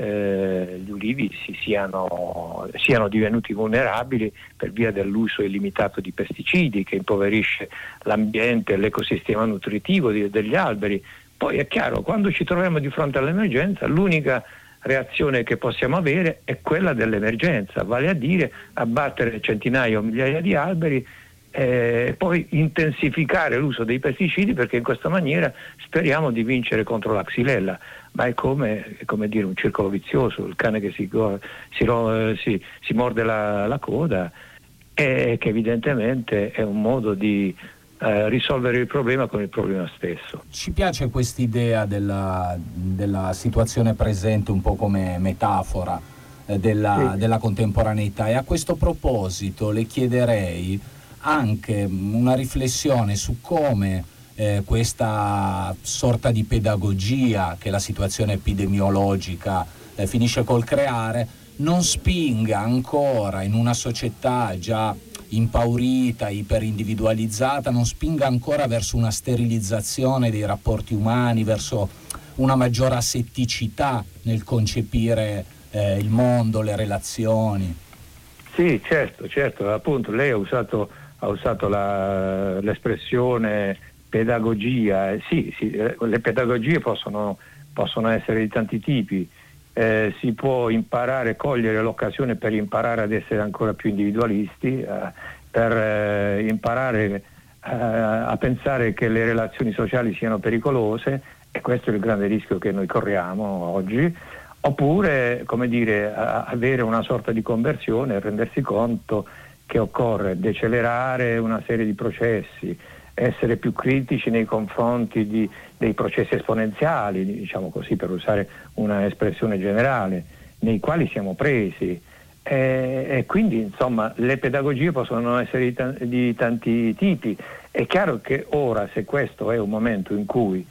eh, gli ulivi si siano, siano divenuti vulnerabili per via dell'uso illimitato di pesticidi, che impoverisce l'ambiente e l'ecosistema nutritivo di, degli alberi. Poi è chiaro, quando ci troviamo di fronte all'emergenza, l'unica reazione che possiamo avere è quella dell'emergenza, vale a dire abbattere centinaia o migliaia di alberi e eh, poi intensificare l'uso dei pesticidi, perché in questa maniera speriamo di vincere contro la xylella. Ma è come, è come dire un circolo vizioso, il cane che si, si, si, si morde la, la coda, e che evidentemente è un modo di eh, risolvere il problema con il problema stesso. Ci piace quest'idea della, della situazione presente un po' come metafora eh, della, sì. della contemporaneità, e a questo proposito le chiederei anche una riflessione su come eh, questa sorta di pedagogia che la situazione epidemiologica eh, finisce col creare non spinga ancora, in una società già impaurita, iperindividualizzata, non spinga ancora verso una sterilizzazione dei rapporti umani, verso una maggiore asetticità nel concepire eh, il mondo, le relazioni. Sì, certo, certo, appunto lei ha usato ha usato la, l'espressione pedagogia. Eh, sì, sì, le pedagogie possono, possono essere di tanti tipi. Eh, si può imparare, cogliere l'occasione per imparare ad essere ancora più individualisti, eh, per eh, imparare eh, a pensare che le relazioni sociali siano pericolose, e questo è il grande rischio che noi corriamo oggi. Oppure, come dire, a, avere una sorta di conversione e rendersi conto che occorre decelerare una serie di processi, essere più critici nei confronti di, dei processi esponenziali, diciamo così, per usare una espressione generale, nei quali siamo presi. E, e quindi insomma le pedagogie possono essere di, t- di tanti tipi. È chiaro che ora, se questo è un momento in cui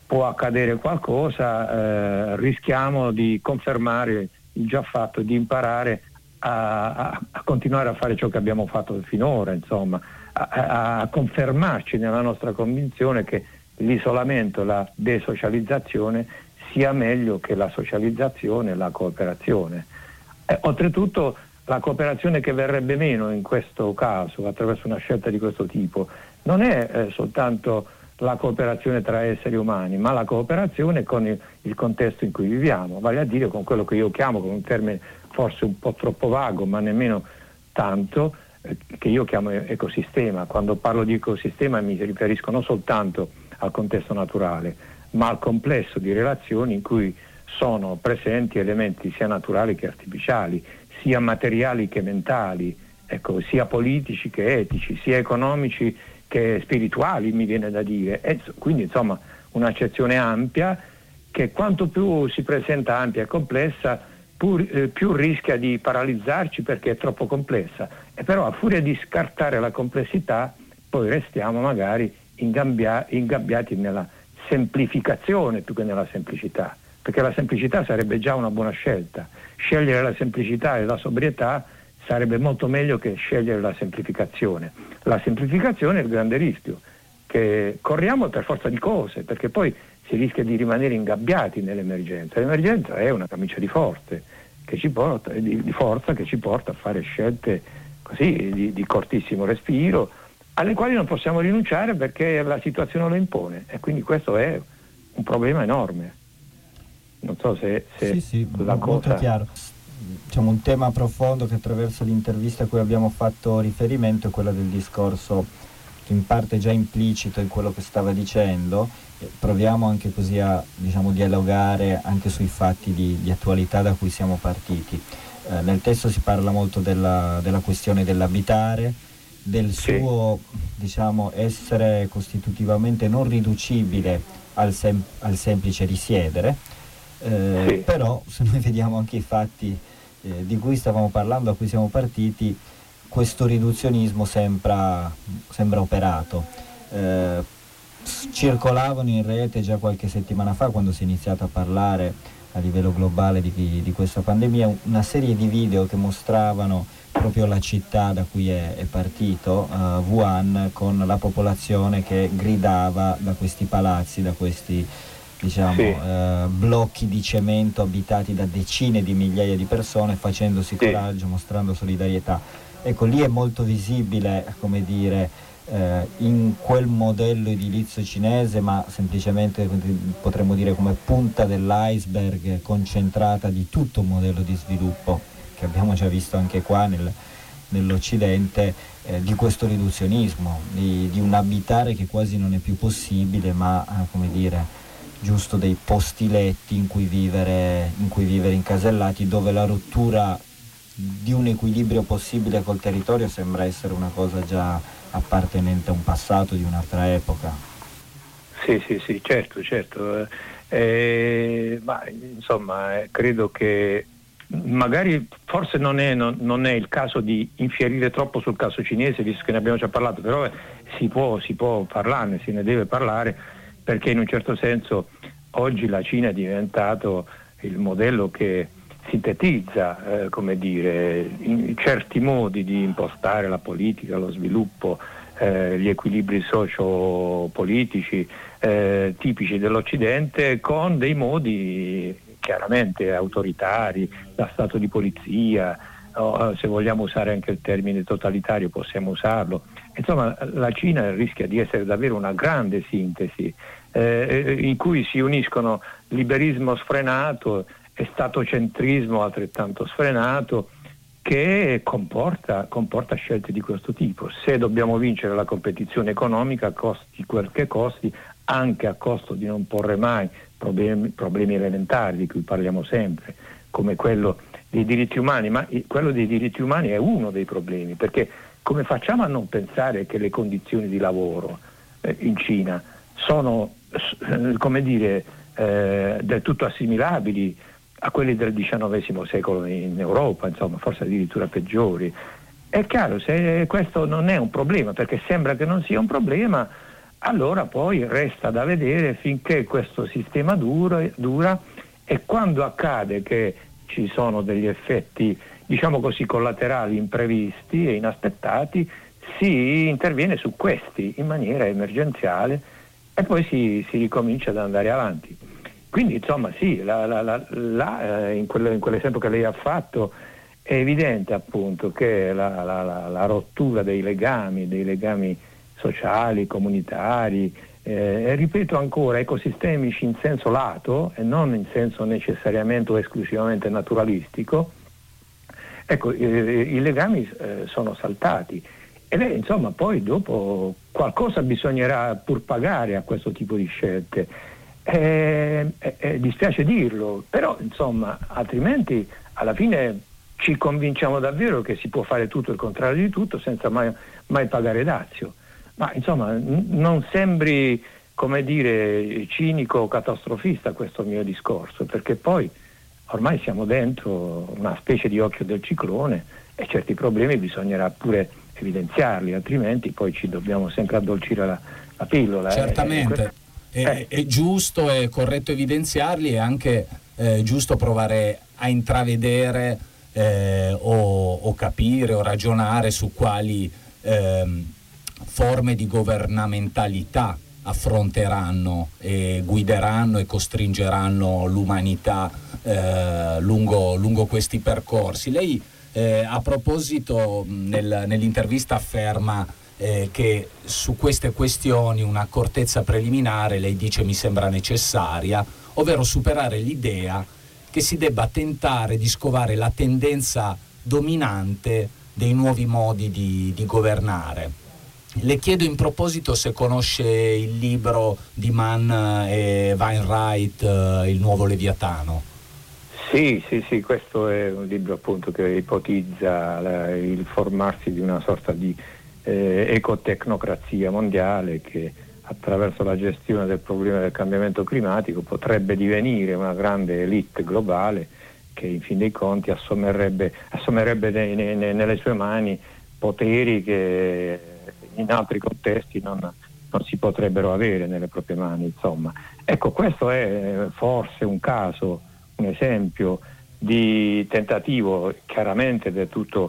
può accadere qualcosa, eh, rischiamo di confermare il già fatto, di imparare a, a, a continuare a fare ciò che abbiamo fatto finora, insomma, a, a, a confermarci nella nostra convinzione che l'isolamento, la desocializzazione sia meglio che la socializzazione e la cooperazione. Eh, oltretutto la cooperazione che verrebbe meno in questo caso attraverso una scelta di questo tipo non è eh, soltanto la cooperazione tra esseri umani, ma la cooperazione con il, il contesto in cui viviamo, vale a dire con quello che io chiamo, con un termine forse un po' troppo vago, ma nemmeno tanto, eh, che io chiamo ecosistema. Quando parlo di ecosistema mi riferisco non soltanto al contesto naturale, ma al complesso di relazioni in cui sono presenti elementi sia naturali che artificiali, sia materiali che mentali, ecco, sia politici che etici, sia economici che spirituali, mi viene da dire. E quindi insomma un'accezione ampia che quanto più si presenta ampia e complessa pur, eh, più rischia di paralizzarci perché è troppo complessa, e però a furia di scartare la complessità poi restiamo magari ingambia- ingabbiati nella semplificazione più che nella semplicità, perché la semplicità sarebbe già una buona scelta. Scegliere la semplicità e la sobrietà sarebbe molto meglio che scegliere la semplificazione. La semplificazione è il grande rischio, che corriamo per forza di cose, perché poi si rischia di rimanere ingabbiati nell'emergenza. L'emergenza è una camicia di forze che ci porta, di, di forza che ci porta a fare scelte così di, di cortissimo respiro, alle quali non possiamo rinunciare perché la situazione lo impone, e quindi questo è un problema enorme. Non so se, se sì, sì, la molto cosa... chiaro. Diciamo, un tema profondo che attraverso l'intervista a cui abbiamo fatto riferimento è quello del discorso che in parte è già implicito in quello che stava dicendo. Proviamo anche così a, diciamo, dialogare anche sui fatti di, di attualità da cui siamo partiti. Eh, nel testo si parla molto della, della questione dell'abitare, del suo sì. diciamo, essere costitutivamente non riducibile al, sem- al semplice risiedere. Eh, sì. Però se noi vediamo anche i fatti eh, di cui stavamo parlando, a cui siamo partiti, questo riduzionismo sembra, sembra operato. Eh, circolavano in rete già qualche settimana fa, quando si è iniziato a parlare a livello globale di, di questa pandemia, una serie di video che mostravano proprio la città da cui è, è partito, uh, Wuhan, con la popolazione che gridava da questi palazzi, da questi diciamo, sì. eh, blocchi di cemento abitati da decine di migliaia di persone, facendosi sì. coraggio, mostrando solidarietà. Ecco, lì è molto visibile, come dire, eh, in quel modello edilizio cinese, ma semplicemente potremmo dire come punta dell'iceberg concentrata di tutto un modello di sviluppo che abbiamo già visto anche qua nel, nell'Occidente, eh, di questo riduzionismo, di, di un abitare che quasi non è più possibile, ma eh, come dire, giusto dei postiletti in cui vivere, in cui vivere incasellati, dove la rottura di un equilibrio possibile col territorio sembra essere una cosa già appartenente a un passato di un'altra epoca. Sì, sì, sì, certo, certo. Eh, ma insomma, eh, credo che magari forse non è, non, non è il caso di infierire troppo sul caso cinese, visto che ne abbiamo già parlato, però eh, si può, si può parlarne, se ne deve parlare, perché in un certo senso oggi la Cina è diventato il modello che sintetizza, eh, come dire, in certi modi di impostare la politica, lo sviluppo, eh, gli equilibri socio-politici eh, tipici dell'Occidente, con dei modi chiaramente autoritari, da stato di polizia, o, se vogliamo usare anche il termine totalitario possiamo usarlo. Insomma, la Cina rischia di essere davvero una grande sintesi eh, in cui si uniscono liberismo sfrenato e statocentrismo altrettanto sfrenato, che comporta, comporta scelte di questo tipo. Se dobbiamo vincere la competizione economica, costi quel che costi, anche a costo di non porre mai problemi, problemi elementari di cui parliamo sempre, come quello dei diritti umani, ma quello dei diritti umani è uno dei problemi, perché come facciamo a non pensare che le condizioni di lavoro eh, in Cina sono, eh, come dire, eh, del tutto assimilabili a quelli del diciannovesimo secolo in Europa, insomma, forse addirittura peggiori. È chiaro, se questo non è un problema, perché sembra che non sia un problema, allora poi resta da vedere finché questo sistema dura, dura e quando accade che ci sono degli effetti, diciamo così, collaterali imprevisti e inaspettati, si interviene su questi in maniera emergenziale e poi si, si ricomincia ad andare avanti. Quindi insomma sì, la, la, la, la, in, quello, in quell'esempio che lei ha fatto è evidente appunto che la, la, la, la rottura dei legami, dei legami sociali, comunitari, eh, e ripeto ancora, ecosistemici in senso lato e non in senso necessariamente o esclusivamente naturalistico, ecco, eh, i legami eh, sono saltati. E lei, insomma, poi dopo qualcosa bisognerà pur pagare a questo tipo di scelte. Eh, eh, eh, dispiace dirlo, però, insomma, altrimenti alla fine ci convinciamo davvero che si può fare tutto il contrario di tutto senza mai, mai pagare dazio. Ma, insomma, n- non sembri, come dire, cinico o catastrofista questo mio discorso, perché poi ormai siamo dentro una specie di occhio del ciclone e certi problemi bisognerà pure evidenziarli, altrimenti poi ci dobbiamo sempre addolcire la, la pillola. Certamente, eh. È, è giusto e corretto evidenziarli, e anche eh, giusto provare a intravedere eh, o, o capire o ragionare su quali eh, forme di governamentalità affronteranno e guideranno e costringeranno l'umanità eh, lungo, lungo questi percorsi. Lei Eh, a proposito nel, nell'intervista afferma eh, che su queste questioni un'accortezza preliminare, lei dice, mi sembra necessaria, ovvero superare l'idea che si debba tentare di scovare la tendenza dominante dei nuovi modi di, di governare. Le chiedo in proposito se conosce il libro di Mann e Wainwright, eh, Il nuovo Leviatano. Sì, sì, sì, questo è un libro appunto che ipotizza la, il formarsi di una sorta di eh, ecotecnocrazia mondiale che attraverso la gestione del problema del cambiamento climatico potrebbe divenire una grande elite globale che in fin dei conti assumerebbe, assumerebbe ne, ne, nelle sue mani poteri che in altri contesti non, non si potrebbero avere nelle proprie mani, insomma. Ecco, questo è forse un caso, un esempio di tentativo chiaramente del tutto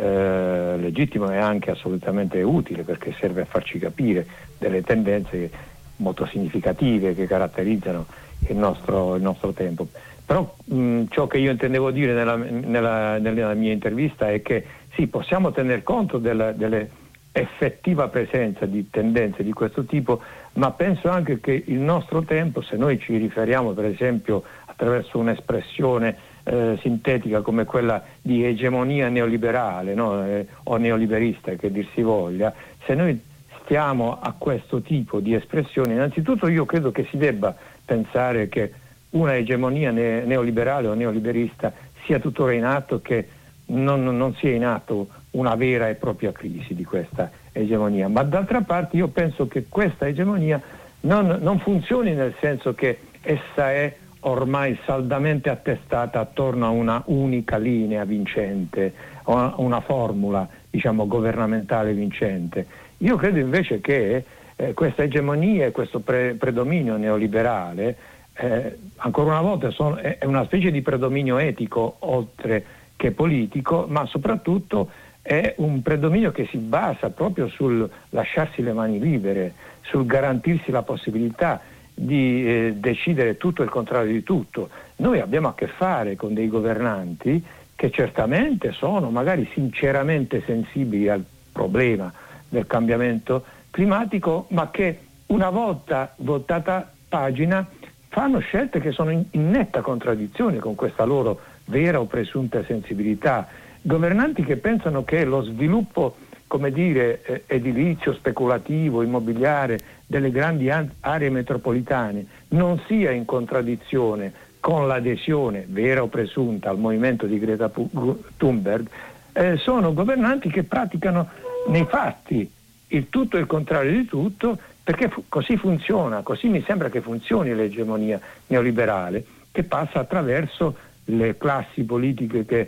eh, legittimo e anche assolutamente utile, perché serve a farci capire delle tendenze molto significative che caratterizzano il nostro, il nostro tempo. Però mh, ciò che io intendevo dire nella, nella, nella mia intervista è che sì, possiamo tener conto della, delle effettiva presenza di tendenze di questo tipo, ma penso anche che il nostro tempo, se noi ci riferiamo per esempio attraverso un'espressione eh, sintetica come quella di egemonia neoliberale, no? eh, o neoliberista che dir si voglia, se noi stiamo a questo tipo di espressione, innanzitutto io credo che si debba pensare che una egemonia ne- neoliberale o neoliberista sia tuttora in atto, che non, non sia in atto una vera e propria crisi di questa egemonia, ma d'altra parte io penso che questa egemonia non, non funzioni nel senso che essa è ormai saldamente attestata attorno a una unica linea vincente, o a una formula, diciamo, governamentale vincente. Io credo invece che eh, questa egemonia e questo pre- predominio neoliberale eh, ancora una volta sono, è una specie di predominio etico oltre che politico, ma soprattutto è un predominio che si basa proprio sul lasciarsi le mani libere, sul garantirsi la possibilità di eh, decidere tutto e il contrario di tutto. Noi abbiamo a che fare con dei governanti che certamente sono magari sinceramente sensibili al problema del cambiamento climatico, ma che una volta voltata pagina fanno scelte che sono in, in netta contraddizione con questa loro vera o presunta sensibilità. Governanti che pensano che lo sviluppo, come dire, eh, edilizio, speculativo, immobiliare delle grandi an- aree metropolitane non sia in contraddizione con l'adesione vera o presunta al movimento di Greta Thunberg, eh, sono governanti che praticano nei fatti il tutto e il contrario di tutto, perché fu- così funziona, così mi sembra che funzioni l'egemonia neoliberale, che passa attraverso le classi politiche che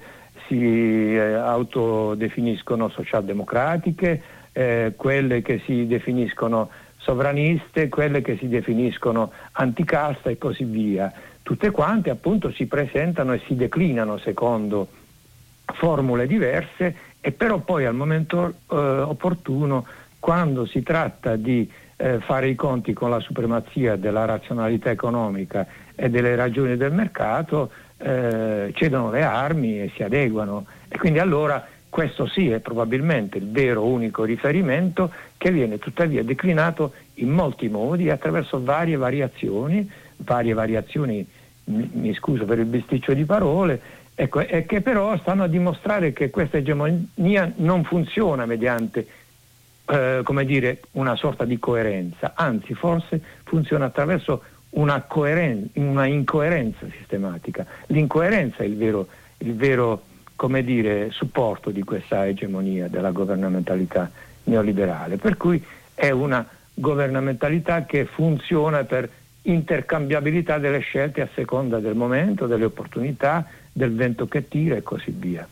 si eh, autodefiniscono socialdemocratiche, eh, quelle che si definiscono sovraniste, quelle che si definiscono anticasta e così via. Tutte quante appunto si presentano e si declinano secondo formule diverse, e però poi al momento eh, opportuno, quando si tratta di eh, fare i conti con la supremazia della razionalità economica e delle ragioni del mercato, eh, cedono le armi e si adeguano. E quindi allora questo sì è probabilmente il vero unico riferimento, che viene tuttavia declinato in molti modi attraverso varie variazioni, varie variazioni, mi, mi scuso per il bisticcio di parole, ecco, e che però stanno a dimostrare che questa egemonia non funziona mediante eh, come dire, una sorta di coerenza, anzi forse funziona attraverso una, coeren- una incoerenza sistematica. L'incoerenza è il vero, il vero come dire, supporto di questa egemonia della governamentalità neoliberale, per cui è una governamentalità che funziona per intercambiabilità delle scelte a seconda del momento, delle opportunità, del vento che tira e così via.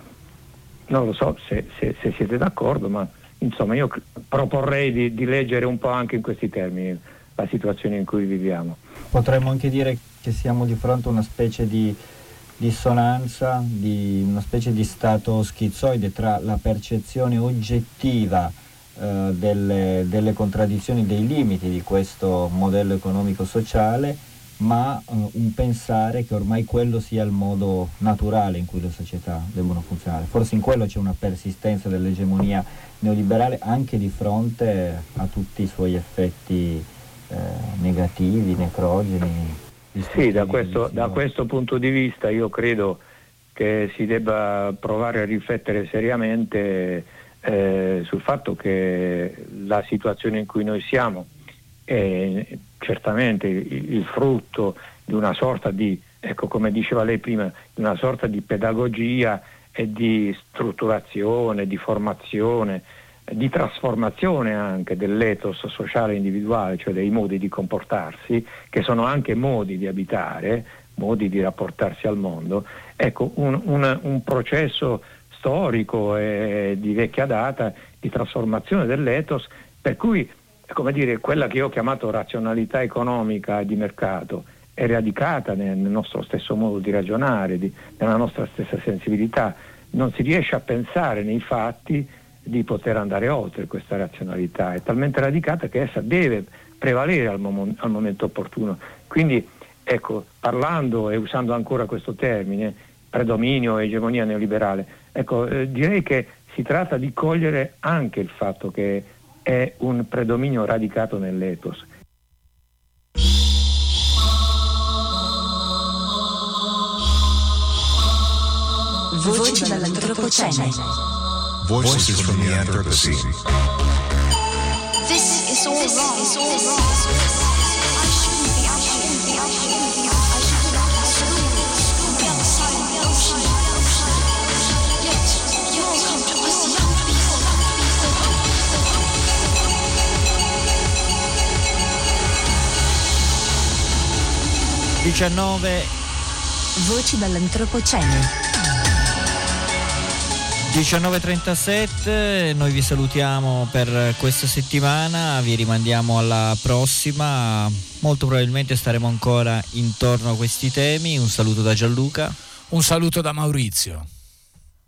Non lo so se, se, se siete d'accordo, ma insomma io proporrei di, di leggere un po' anche in questi termini la situazione in cui viviamo. Potremmo anche dire che siamo di fronte a una specie di dissonanza, di una specie di stato schizoide tra la percezione oggettiva eh, delle, delle contraddizioni, dei limiti di questo modello economico-sociale, ma eh, un pensare che ormai quello sia il modo naturale in cui le società devono funzionare. Forse in quello c'è una persistenza dell'egemonia neoliberale anche di fronte a tutti i suoi effetti eh, negativi, necrogeni. Sì, da questo, da questo punto di vista io credo che si debba provare a riflettere seriamente eh, sul fatto che la situazione in cui noi siamo è certamente il, il frutto di una sorta di, ecco come diceva lei prima, di una sorta di pedagogia e di strutturazione, di formazione, di trasformazione anche dell'ethos sociale individuale, cioè dei modi di comportarsi, che sono anche modi di abitare, modi di rapportarsi al mondo. Ecco, un, un, un processo storico e di vecchia data di trasformazione dell'ethos, per cui, come dire, quella che io ho chiamato razionalità economica e di mercato è radicata nel nostro stesso modo di ragionare, di, nella nostra stessa sensibilità. Non si riesce a pensare nei fatti di poter andare oltre questa razionalità, è talmente radicata che essa deve prevalere al, mom- al momento opportuno. Quindi ecco, parlando e usando ancora questo termine, predominio e egemonia neoliberale, ecco, eh, direi che si tratta di cogliere anche il fatto che è un predominio radicato nell'ethos. Voci dall'antropocene. Voices from the Anthropocene. This is all wrong. This is all wrong. I shouldn't be. I shouldn't be. I shouldn't be. I shouldn't be. I shouldn't be. On the other side of the ocean. Yet you all come to us young people. diciannove Voci dall'antropocene. diciannove e trentasette, noi vi salutiamo per questa settimana, vi rimandiamo alla prossima, molto probabilmente staremo ancora intorno a questi temi. Un saluto da Gianluca. Un saluto da Maurizio.